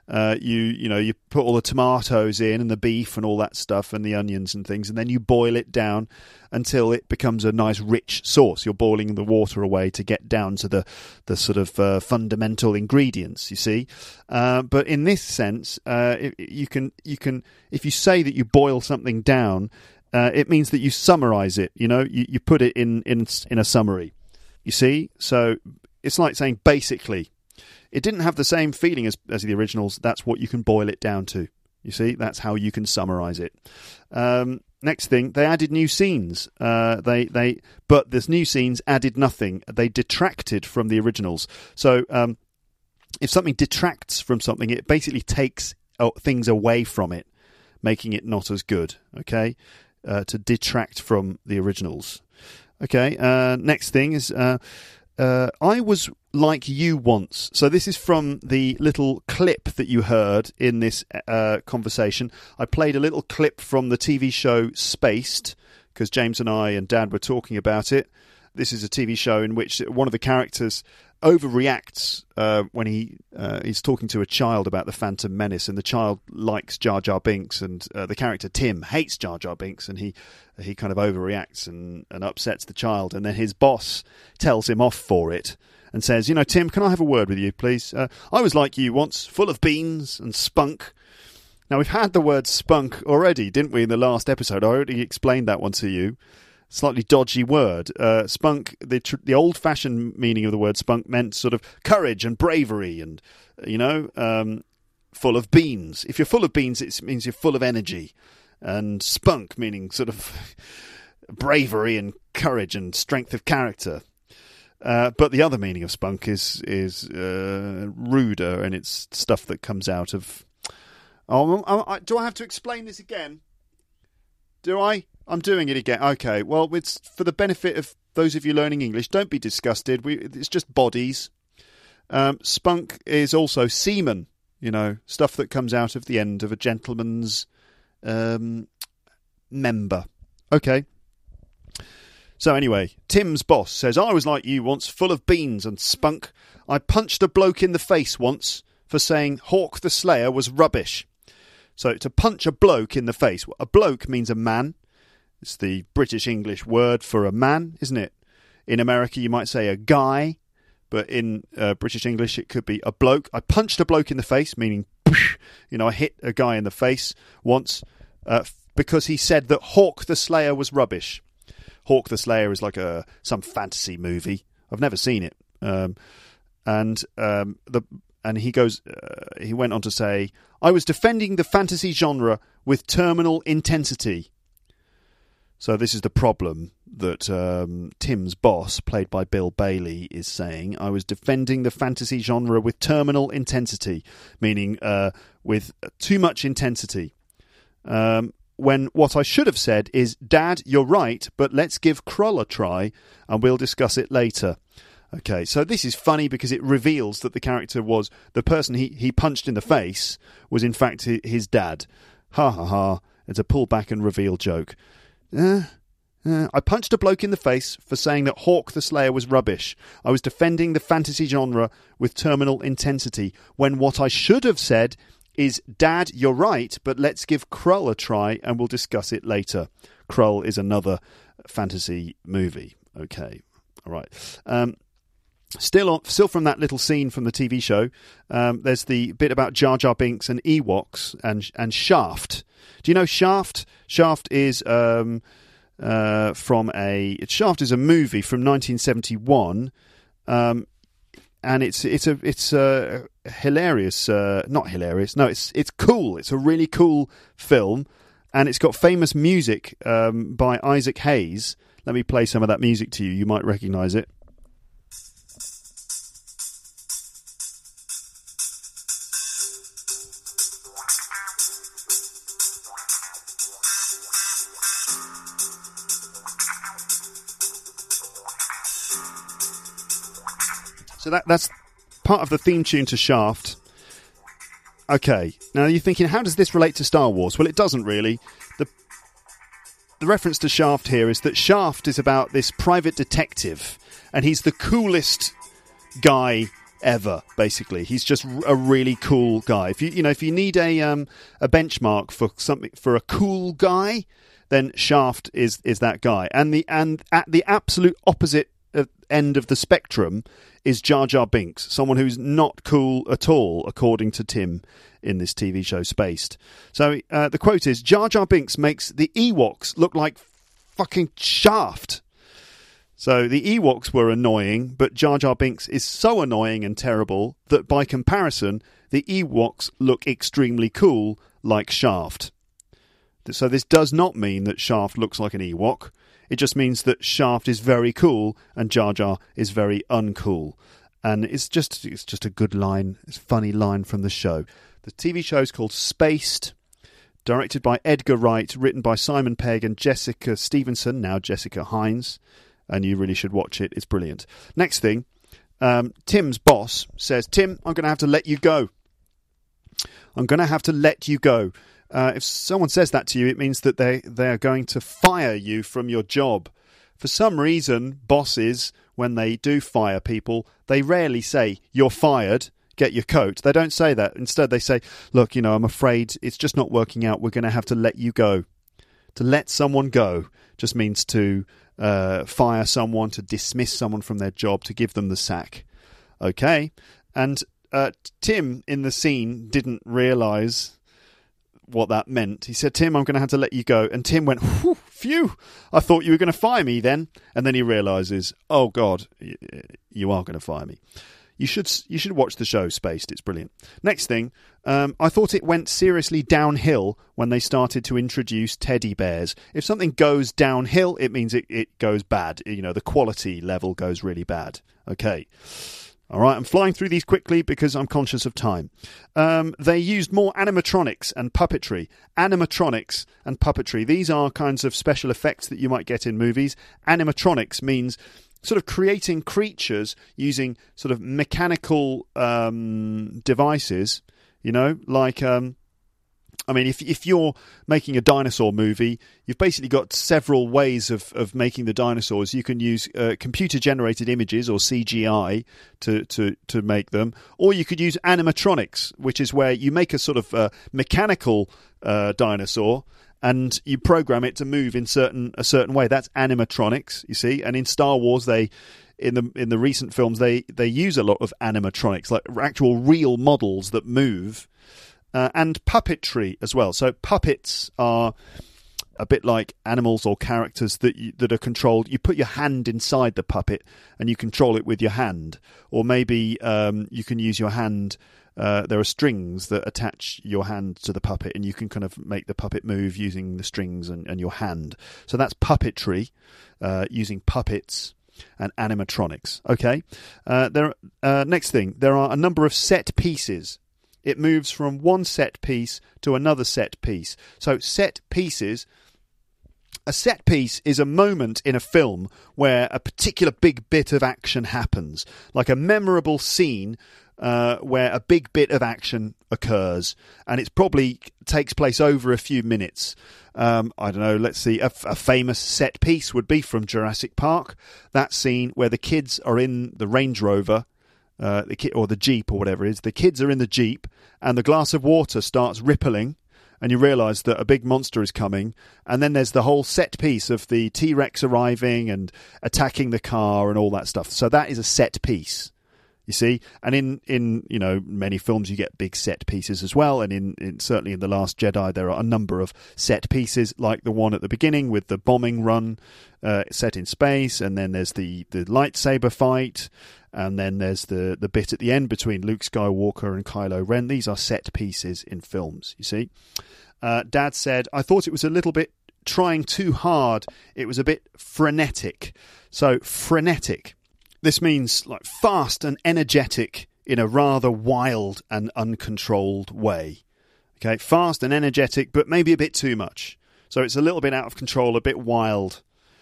you put all the tomatoes in and the beef and all that stuff and the onions and things, and then you boil it down until it becomes a nice rich sauce. You're boiling the water away to get down to the sort of fundamental ingredients, you see. But in this sense, you can if you say that you boil something down, it means that you summarize it. You put it in a summary. You see? So it's like saying basically. It didn't have the same feeling as the originals. That's what you can boil it down to. You see? That's how you can summarise it. Next thing, they added new scenes. But this new scenes added nothing. They detracted from the originals. So if something detracts from something, it basically takes things away from it, making it not as good. Okay? To detract from the originals. Okay, next thing is I was like you once. So this is from the little clip that you heard in this conversation. I played a little clip from the TV show Spaced, because James and I and Dad were talking about it. this is a TV show in which one of the characters overreacts when he's talking to a child about the Phantom Menace, and the child likes Jar Jar Binks, and the character Tim hates Jar Jar Binks, and he kind of overreacts and upsets the child, and then his boss tells him off for it and says, Tim, can I have a word with you, please? I was like you once, full of beans and spunk. Now, we've had the word spunk already, didn't we, in the last episode? I already explained that one to you. Slightly dodgy word. Spunk, the old-fashioned meaning of the word spunk meant sort of courage and bravery and, full of beans. If you're full of beans, it means you're full of energy. And spunk meaning sort of bravery and courage and strength of character. But the other meaning of spunk is ruder, and it's stuff that comes out of... do I have to explain this again? Do I? I'm doing it again. Okay, well, it's for the benefit of those of you learning English, don't be disgusted. It's just bodies. Spunk is also semen, stuff that comes out of the end of a gentleman's member. Okay. So anyway, Tim's boss says, I was like you once, full of beans and spunk. I punched a bloke in the face once for saying Hawk the Slayer was rubbish. So to punch a bloke in the face, a bloke means a man. It's the British English word for a man, isn't it? In America, you might say a guy, but in British English, it could be a bloke. I punched a bloke in the face, meaning, I hit a guy in the face once because he said that Hawk the Slayer was rubbish. Hawk the Slayer is like some fantasy movie. I've never seen it. And he goes. He went on to say, I was defending the fantasy genre with terminal intensity. So this is the problem that Tim's boss, played by Bill Bailey, is saying. I was defending the fantasy genre with terminal intensity, meaning with too much intensity. When what I should have said is, Dad, you're right, but let's give Krull a try, and we'll discuss it later. Okay, so this is funny because it reveals that the character was the person he punched in the face was in fact his dad. Ha ha ha! It's a pull back and reveal joke. I punched a bloke in the face for saying that Hawk the Slayer was rubbish. I was defending the fantasy genre with terminal intensity, when what I should have said is, Dad, you're right, but let's give Krull a try and we'll discuss it later. Krull is another fantasy movie. Okay, all right. Still from that little scene from the TV show, there's the bit about Jar Jar Binks and Ewoks and Shaft. Do you know Shaft? Shaft is Shaft is a movie from 1971, and it's hilarious. Not hilarious. No, it's cool. It's a really cool film, and it's got famous music by Isaac Hayes. Let me play some of that music to you. You might recognise it. So that's part of the theme tune to Shaft. Okay, now you're thinking, how does this relate to Star Wars? Well, it doesn't really. The reference to Shaft here is that Shaft is about this private detective, and he's the coolest guy ever, basically. He's just a really cool guy. If you need a benchmark for a cool guy, then Shaft is that guy. And at the absolute opposite end of the spectrum is Jar Jar Binks, someone who's not cool at all, according to Tim in this TV show Spaced. So the quote is, Jar Jar Binks makes the Ewoks look like fucking Shaft. So the Ewoks were annoying, but Jar Jar Binks is so annoying and terrible that by comparison, the Ewoks look extremely cool like Shaft. So this does not mean that Shaft looks like an Ewok. It just means that Shaft is very cool and Jar Jar is very uncool. And it's just a good line. It's a funny line from the show. The TV show is called Spaced, directed by Edgar Wright, written by Simon Pegg and Jessica Stevenson, now Jessica Hines. And you really should watch it. It's brilliant. Next thing, Tim's boss says, Tim, I'm going to have to let you go. I'm going to have to let you go. If someone says that to you, it means that they are going to fire you from your job. for some reason, bosses, when they do fire people, they rarely say, "You're fired, get your coat." They don't say that. Instead, they say, "Look, I'm afraid it's just not working out. We're going to have to let you go." To let someone go just means to fire someone, to dismiss someone from their job, to give them the sack. Okay. And Tim in the scene didn't realise what that meant. He said, "Tim, I'm going to have to let you go." And Tim went, "Phew, I thought you were going to fire me then." And then he realises, oh God, you are going to fire me. You should watch the show Spaced. It's brilliant. Next thing, I thought it went seriously downhill when they started to introduce teddy bears. If something goes downhill, it means it goes bad. The quality level goes really bad. Okay. All right, I'm flying through these quickly because I'm conscious of time. They used more animatronics and puppetry. Animatronics and puppetry. These are kinds of special effects that you might get in movies. Animatronics means sort of creating creatures using sort of mechanical devices, like... if you're making a dinosaur movie, you've basically got several ways of making the dinosaurs. You can use computer-generated images or CGI to make them, or you could use animatronics, which is where you make a sort of mechanical dinosaur and you program it to move in a certain way. That's animatronics, you see. And in Star Wars, in the recent films, they use a lot of animatronics, like actual real models that move. And puppetry as well. So puppets are a bit like animals or characters that are controlled. You put your hand inside the puppet and you control it with your hand. Or maybe you can use your hand. There are strings that attach your hand to the puppet and you can kind of make the puppet move using the strings and your hand. So that's puppetry, using puppets and animatronics. Okay. Next thing, there are a number of set pieces. It moves from one set piece to another set piece. So set pieces, a set piece is a moment in a film where a particular big bit of action happens, like a memorable scene where a big bit of action occurs, and it probably takes place over a few minutes. I don't know, let's see, a famous set piece would be from Jurassic Park, that scene where the kids are in the Range Rover, or the Jeep or whatever it is. The kids are in the Jeep and the glass of water starts rippling and you realise that a big monster is coming, and then there's the whole set piece of the T-Rex arriving and attacking the car and all that stuff. So that is a set piece, you see. And in many films you get big set pieces as well, and in certainly in The Last Jedi there are a number of set pieces, like the one at the beginning with the bombing run set in space, and then there's the lightsaber fight, and then there's the bit at the end between Luke Skywalker and Kylo Ren. These are set pieces in films, you see. Dad said, "I thought it was a little bit trying too hard. It was a bit frenetic." So, frenetic. This means like fast and energetic in a rather wild and uncontrolled way. Okay, fast and energetic, but maybe a bit too much. So it's a little bit out of control, a bit wild.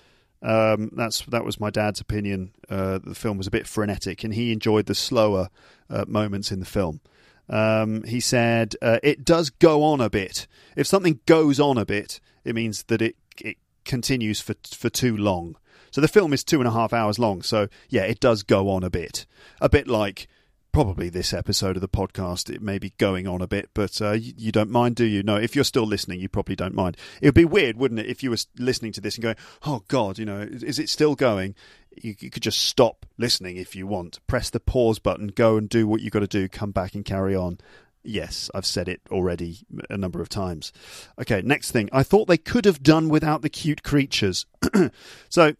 That was my dad's opinion. The film was a bit frenetic, and he enjoyed the slower moments in the film. He said it does go on a bit. If something goes on a bit, it means that it continues for too long. So the film is 2.5 hours long. So yeah, it does go on a bit like probably this episode of the podcast. It may be going on a bit, but you don't mind, do you? No, if you're still listening, you probably don't mind. It would be weird, wouldn't it, if you were listening to this and going, "Oh God, is it still going?" You could just stop listening if you want. Press the pause button, go and do what you've got to do, come back and carry on. Yes, I've said it already a number of times. Okay, next thing. I thought they could have done without the cute creatures. So,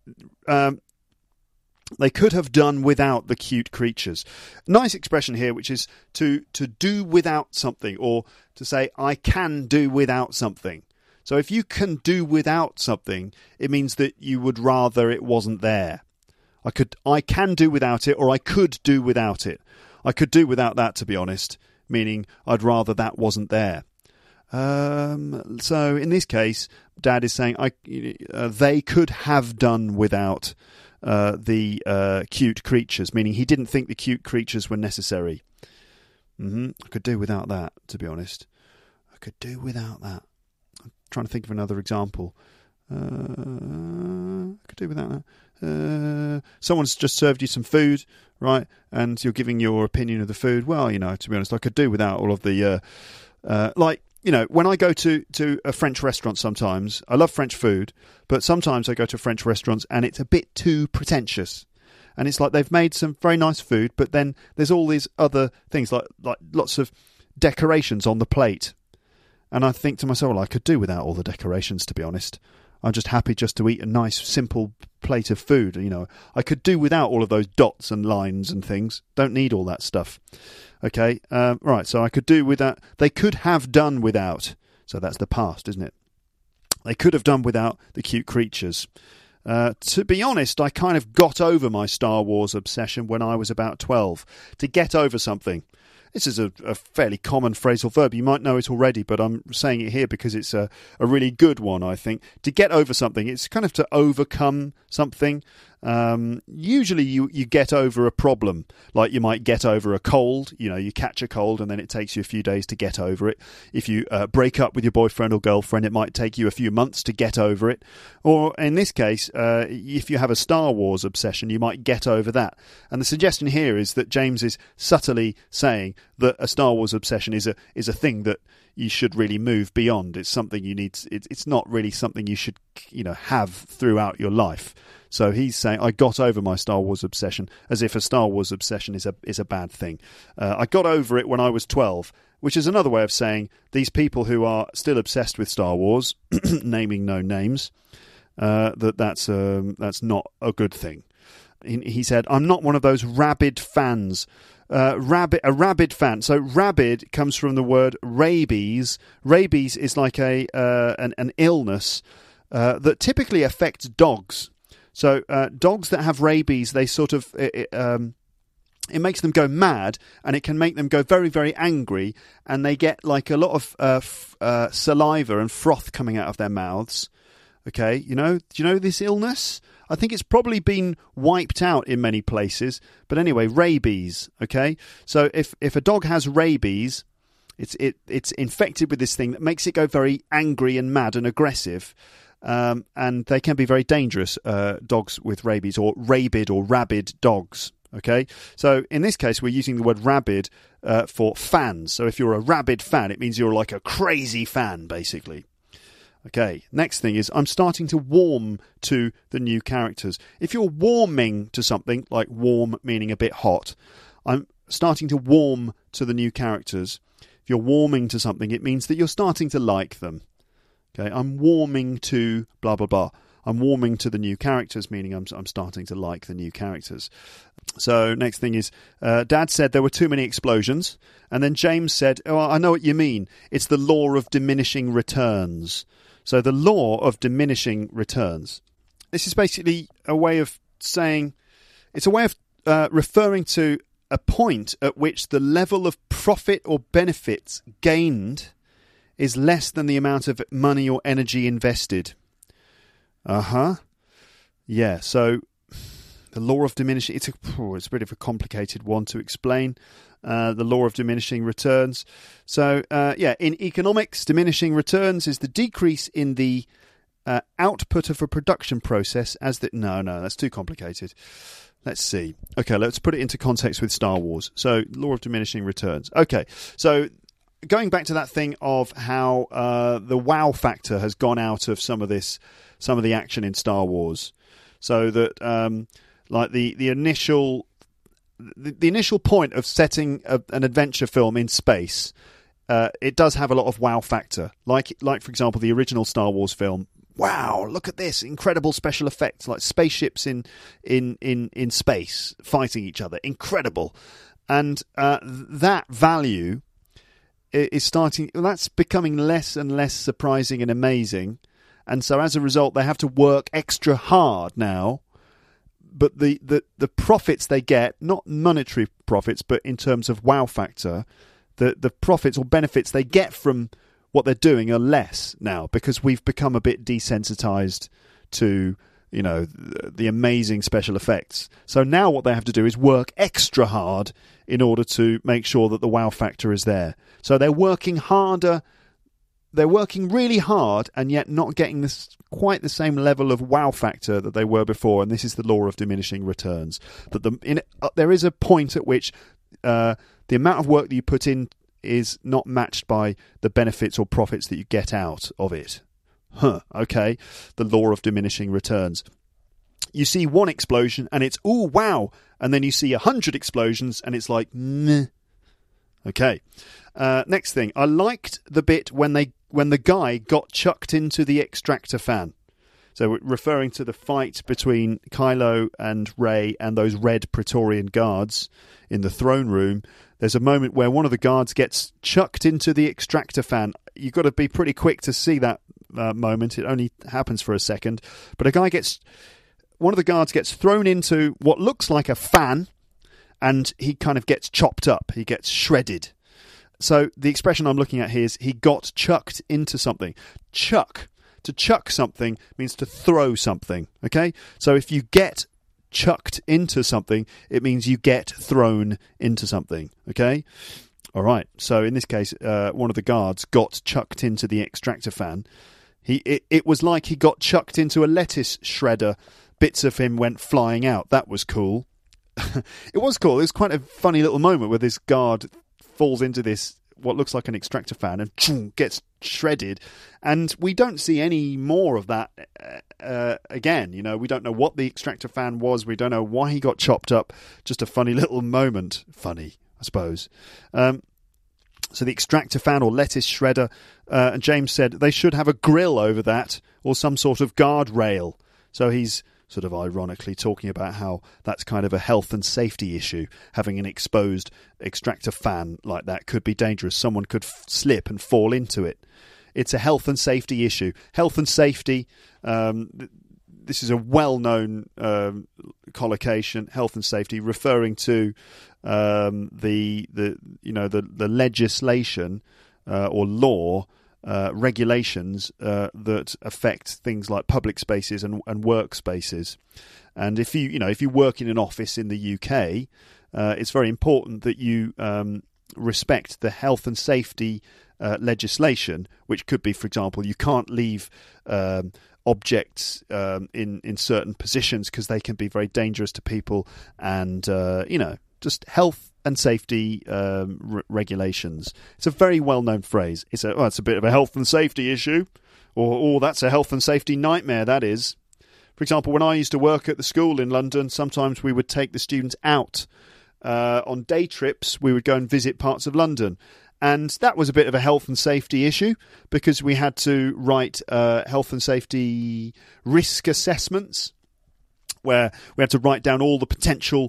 they could have done without the cute creatures. Nice expression here, which is to do without something, or to say, I can do without something. So if you can do without something, it means that you would rather it wasn't there. I can do without it, or I could do without it. I could do without that, to be honest, meaning I'd rather that wasn't there. So in this case, Dad is saying they could have done without the cute creatures, meaning he didn't think the cute creatures were necessary. I could do without that, to be honest. I could do without that. I'm trying to think of another example. I could could do without that. Someone's just served you some food, right? And you're giving your opinion of the food. Well, to be honest, I could do without all of the, when I go to a French restaurant sometimes, I love French food, but sometimes I go to French restaurants and it's a bit too pretentious. And it's like they've made some very nice food, but then there's all these other things like lots of decorations on the plate. And I think to myself, well, I could do without all the decorations, to be honest. I'm just happy just to eat a nice, simple plate of food. I could do without all of those dots and lines and things. Don't need all that stuff. Okay, right, so I could do without. They could have done without. So that's the past, isn't it? They could have done without the cute creatures. To be honest, I kind of got over my Star Wars obsession when I was about 12. To get over something. This is a fairly common phrasal verb. You might know it already, but I'm saying it here because it's a really good one, I think. To get over something, it's kind of to overcome something. Usually you get over a problem, like you might get over a cold. You catch a cold and then it takes you a few days to get over it. If you break up with your boyfriend or girlfriend, it might take you a few months to get over it. Or in this case, if you have a Star Wars obsession, you might get over that. And the suggestion here is that James is subtly saying that a Star Wars obsession is a thing that you should really move beyond. It's something you need. It's not really something you should have throughout your life. So he's saying, I got over my Star Wars obsession, as if a Star Wars obsession is a bad thing. I got over it when I was 12, which is another way of saying these people who are still obsessed with Star Wars, naming no names, that's not a good thing. He said, I'm not one of those rabid fans. A rabid fan. So rabid comes from the word rabies. Rabies is like an illness that typically affects dogs. So dogs that have rabies, they sort of it makes them go mad, and it can make them go very, very angry, and they get like a lot of saliva and froth coming out of their mouths. Okay, do you know this illness? I think it's probably been wiped out in many places. But anyway, rabies, okay? So if a dog has rabies, it's infected with this thing that makes it go very angry and mad and aggressive. And they can be very dangerous, dogs with rabies, or rabid or rabid dogs, okay? So in this case, we're using the word rabid for fans. So if you're a rabid fan, it means you're like a crazy fan, basically. Okay, next thing is I'm starting to warm to the new characters. If you're warming to something, like warm meaning a bit hot, I'm starting to warm to the new characters. If you're warming to something, it means that you're starting to like them. Okay, I'm warming to blah, blah, blah. I'm warming to the new characters, meaning I'm starting to like the new characters. So next thing is, Dad said there were too many explosions. And then James said, oh, I know what you mean. It's the law of diminishing returns. So the law of diminishing returns. This is basically a way of saying, it's a way of referring to a point at which the level of profit or benefits gained is less than the amount of money or energy invested. Yeah, so the law of diminishing, it's a bit of a complicated one to explain. The law of diminishing returns. So, in economics, diminishing returns is the decrease in the output of a production process as the... No, that's too complicated. Let's see. Okay, let's put it into context with Star Wars. So, law of diminishing returns. Okay, so going back to that thing of how the wow factor has gone out of some of the action in Star Wars. So that, like the initial point of setting an adventure film in space, it does have a lot of wow factor. Like for example, the original Star Wars film. Wow, look at this incredible special effects, like spaceships in space fighting each other. Incredible, and that value is starting. That's becoming less and less surprising and amazing, and so as a result, they have to work extra hard now. But the profits they get, not monetary profits, but in terms of wow factor, the profits or benefits they get from what they're doing are less now, because we've become a bit desensitized to, the amazing special effects. So now what they have to do is work extra hard in order to make sure that the wow factor is there. So they're working harder. They're working really hard and yet not getting this quite the same level of wow factor that they were before, and this is the law of diminishing returns. That there is a point at which the amount of work that you put in is not matched by the benefits or profits that you get out of it. Okay, the law of diminishing returns. You see one explosion and it's, ooh, wow, and then you see 100 explosions and it's like, meh. Okay. Next thing, I liked the bit when the guy got chucked into the extractor fan. So referring to the fight between Kylo and Rey and those red Praetorian guards in the throne room, there's a moment where one of the guards gets chucked into the extractor fan. You've got to be pretty quick to see that moment. It only happens for a second. But one of the guards gets thrown into what looks like a fan, and he kind of gets chopped up. He gets shredded. So the expression I'm looking at here is he got chucked into something. To chuck something means to throw something. Okay? So if you get chucked into something, it means you get thrown into something. Okay? All right. So in this case, one of the guards got chucked into the extractor fan. It was like he got chucked into a lettuce shredder. Bits of him went flying out. That was cool. It was cool. It was quite a funny little moment where this guard falls into this, what looks like an extractor fan, and gets shredded. And we don't see any more of that again. You know, we don't know what the extractor fan was. We don't know why he got chopped up. Just a funny little moment. Funny, I suppose. So the extractor fan or lettuce shredder, and James said they should have a grill over that or some sort of guardrail. So he's sort of ironically talking about how that's kind of a health and safety issue. Having an exposed extractor fan like that could be dangerous. Someone could slip and fall into it. It's a health and safety issue. Health and safety, this is a well-known collocation, health and safety, referring to the legislation or law, regulations that affect things like public spaces and workspaces. And if you work in an office in the UK, it's very important that you respect the health and safety legislation, which could be, for example, you can't leave objects in certain positions because they can be very dangerous to people, and just health and safety regulations. It's a very well-known phrase. It's a bit of a health and safety issue, or that's a health and safety nightmare, that is. For example, when I used to work at the school in London, sometimes we would take the students out on day trips. We would go and visit parts of London. And that was a bit of a health and safety issue because we had to write health and safety risk assessments, where we had to write down all the potential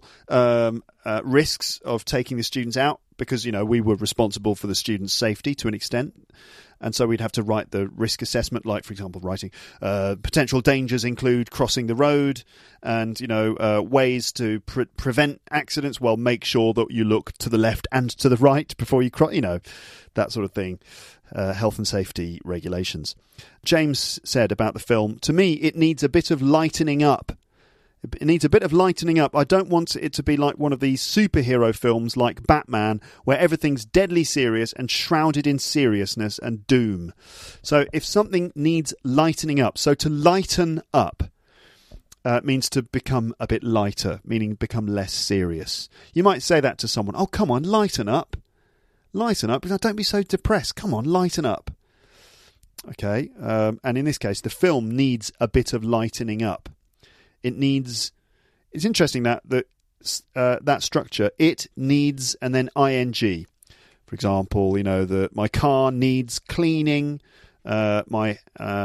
risks of taking the students out because, we were responsible for the students' safety to an extent. And so we'd have to write the risk assessment, like, for example, writing potential dangers include crossing the road and, ways to prevent accidents. Well, make sure that you look to the left and to the right before you cross, that sort of thing. Health and safety regulations. James said about the film, to me, it needs a bit of lightening up. It needs a bit of lightening up. I don't want it to be like one of these superhero films like Batman, where everything's deadly serious and shrouded in seriousness and doom. So if something needs lightening up, so to lighten up means to become a bit lighter, meaning become less serious. You might say that to someone, oh, come on, lighten up. Lighten up. Don't be so depressed. Come on, lighten up. Okay, and in this case, the film needs a bit of lightening up. It's interesting that that structure, it needs, and then ing. For example, my car needs cleaning. This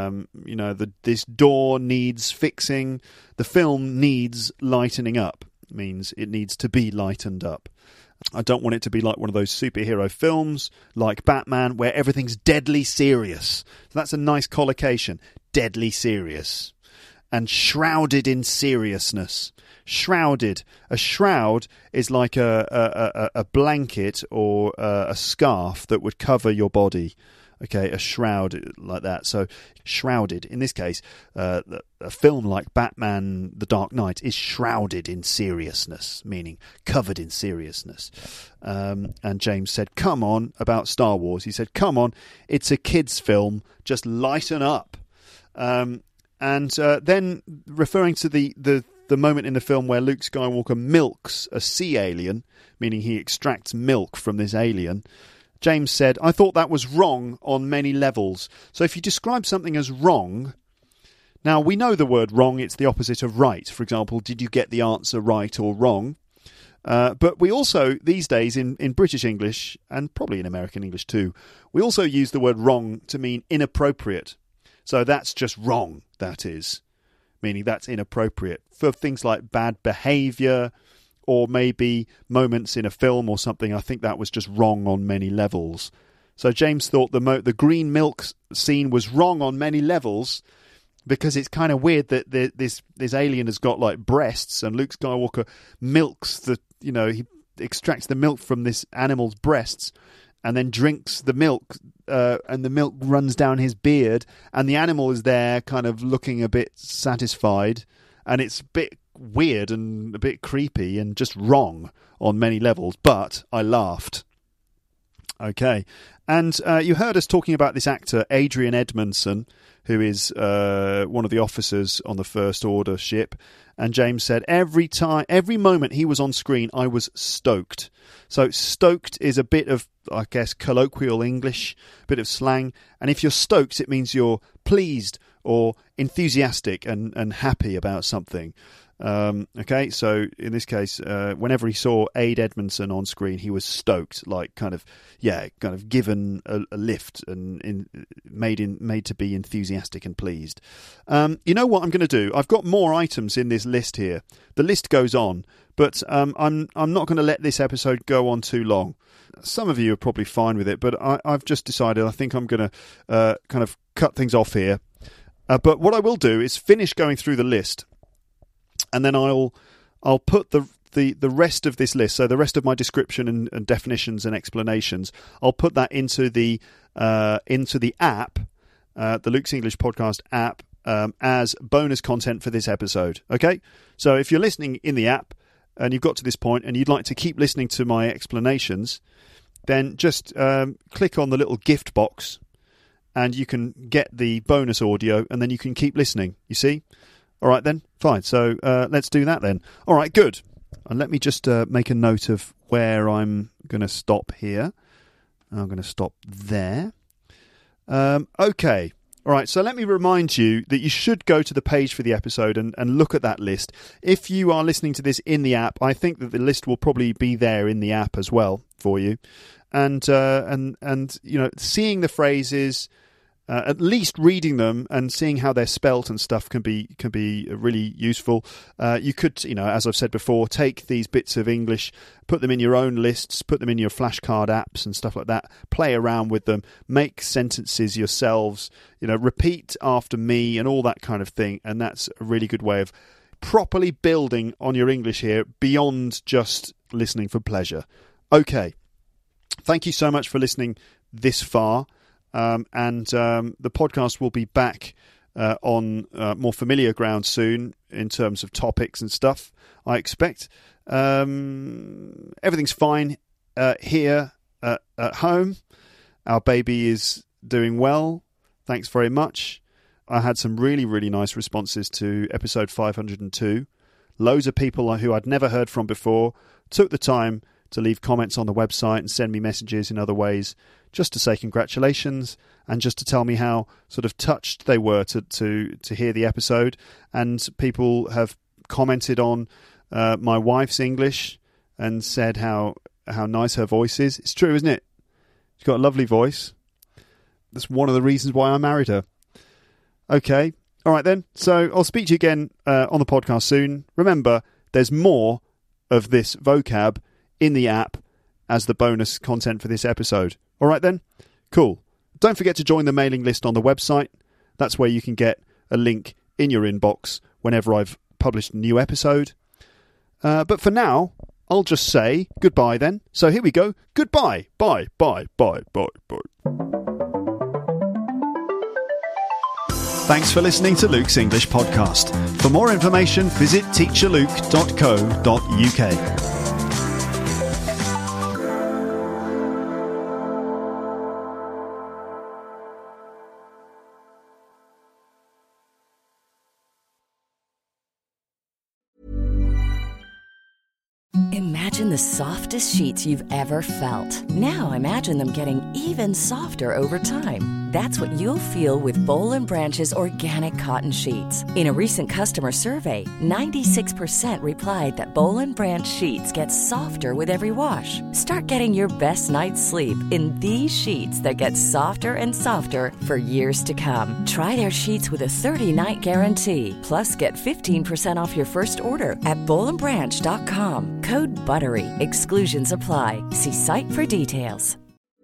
door needs fixing. The film needs lightening up. It means it needs to be lightened up. I don't want it to be like one of those superhero films like Batman where everything's deadly serious. So that's a nice collocation. Deadly serious. And shrouded in seriousness. Shrouded. A shroud is like a blanket or a scarf that would cover your body. Okay, a shroud like that. So shrouded. In this case, a film like Batman The Dark Knight is shrouded in seriousness, meaning covered in seriousness. And James said, come on, about Star Wars. He said, come on, it's a kid's film. Just lighten up. And then referring to the moment in the film where Luke Skywalker milks a sea alien, meaning he extracts milk from this alien, James said, "I thought that was wrong on many levels." So if you describe something as wrong, now we know the word wrong, it's the opposite of right. For example, did you get the answer right or wrong? But we also, these days, in British English, and probably in American English too, we also use the word wrong to mean inappropriate. So that's just wrong, that is. Meaning that's inappropriate. For things like bad behaviour, or maybe moments in a film or something, I think that was just wrong on many levels. So James thought the green milk scene was wrong on many levels, because it's kind of weird that this alien has got like breasts, and Luke Skywalker milks he extracts the milk from this animal's breasts, and then drinks the milk, and the milk runs down his beard, and the animal is there kind of looking a bit satisfied, and it's a bit weird and a bit creepy and just wrong on many levels, but I laughed. Okay, and you heard us talking about this actor, Adrian Edmondson, who is one of the officers on the First Order ship, and James said every moment he was on screen, I was stoked. So stoked is a bit of, I guess, colloquial English, a bit of slang, and if you're stoked, it means you're pleased or enthusiastic and happy about something. Okay, so in this case, whenever he saw Ade Edmondson on screen, he was stoked, like kind of given a lift and made to be enthusiastic and pleased. You know what I'm going to do? I've got more items in this list here. The list goes on, but I'm not going to let this episode go on too long. Some of you are probably fine with it, but I've just decided I think I'm going to kind of cut things off here. But what I will do is finish going through the list, and then I'll put the rest of this list, so the rest of my description and definitions and explanations, I'll put that into the app, the Luke's English Podcast app, as bonus content for this episode. Okay, so if you're listening in the app and you've got to this point and you'd like to keep listening to my explanations, then just click on the little gift box, and you can get the bonus audio, and then you can keep listening. You see? All right then, fine. So let's do that then. All right, good. And let me just make a note of where I'm going to stop here. I'm going to stop there. Okay. All right, so let me remind you that you should go to the page for the episode and look at that list. If you are listening to this in the app, I think that the list will probably be there in the app as well for you. And you know, seeing the phrases, at least reading them and seeing how they're spelt and stuff can be really useful. You could, you know, as I've said before, take these bits of English, put them in your own lists, put them in your flashcard apps and stuff like that, play around with them, make sentences yourselves, you know, repeat after me and all that kind of thing. And that's a really good way of properly building on your English here beyond just listening for pleasure. Okay. Thank you so much for listening this far. And the podcast will be back on more familiar ground soon in terms of topics and stuff, I expect. Everything's fine here at home. Our baby is doing well. Thanks very much. I had some really, really nice responses to episode 502. Loads of people who I'd never heard from before took the time to leave comments on the website and send me messages in other ways, just to say congratulations and just to tell me how sort of touched they were to hear the episode. And people have commented on my wife's English and said how nice her voice is. It's true, isn't it? She's got a lovely voice. That's one of the reasons why I married her. Okay, all right then. So I'll speak to you again on the podcast soon. Remember, there's more of this vocab in the app as the bonus content for this episode. All right then? Cool. Don't forget to join the mailing list on the website. That's where you can get a link in your inbox whenever I've published a new episode. But for now, I'll just say goodbye then. So here we go. Goodbye. Bye. Bye. Bye. Bye. Bye. Thanks for listening to Luke's English Podcast. For more information, visit teacherluke.co.uk. Imagine the softest sheets you've ever felt. Now imagine them getting even softer over time. That's what you'll feel with Boll & Branch's organic cotton sheets. In a recent customer survey, 96% replied that Boll & Branch sheets get softer with every wash. Start getting your best night's sleep in these sheets that get softer and softer for years to come. Try their sheets with a 30-night guarantee. Plus, get 15% off your first order at bollandbranch.com. Code BUTTERY. Exclusions apply. See site for details.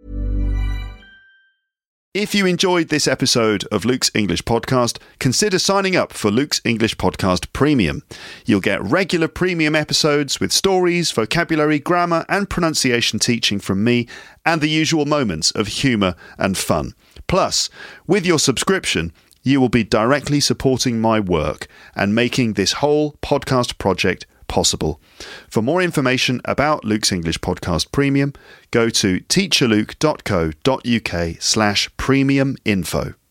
If you enjoyed this episode of Luke's English Podcast, consider signing up for Luke's English Podcast Premium. You'll get regular premium episodes with stories, vocabulary, grammar and pronunciation teaching from me and the usual moments of humour and fun. Plus, with your subscription, you will be directly supporting my work and making this whole podcast project possible. For more information about Luke's English Podcast Premium, go to teacherluke.co.uk/premium info.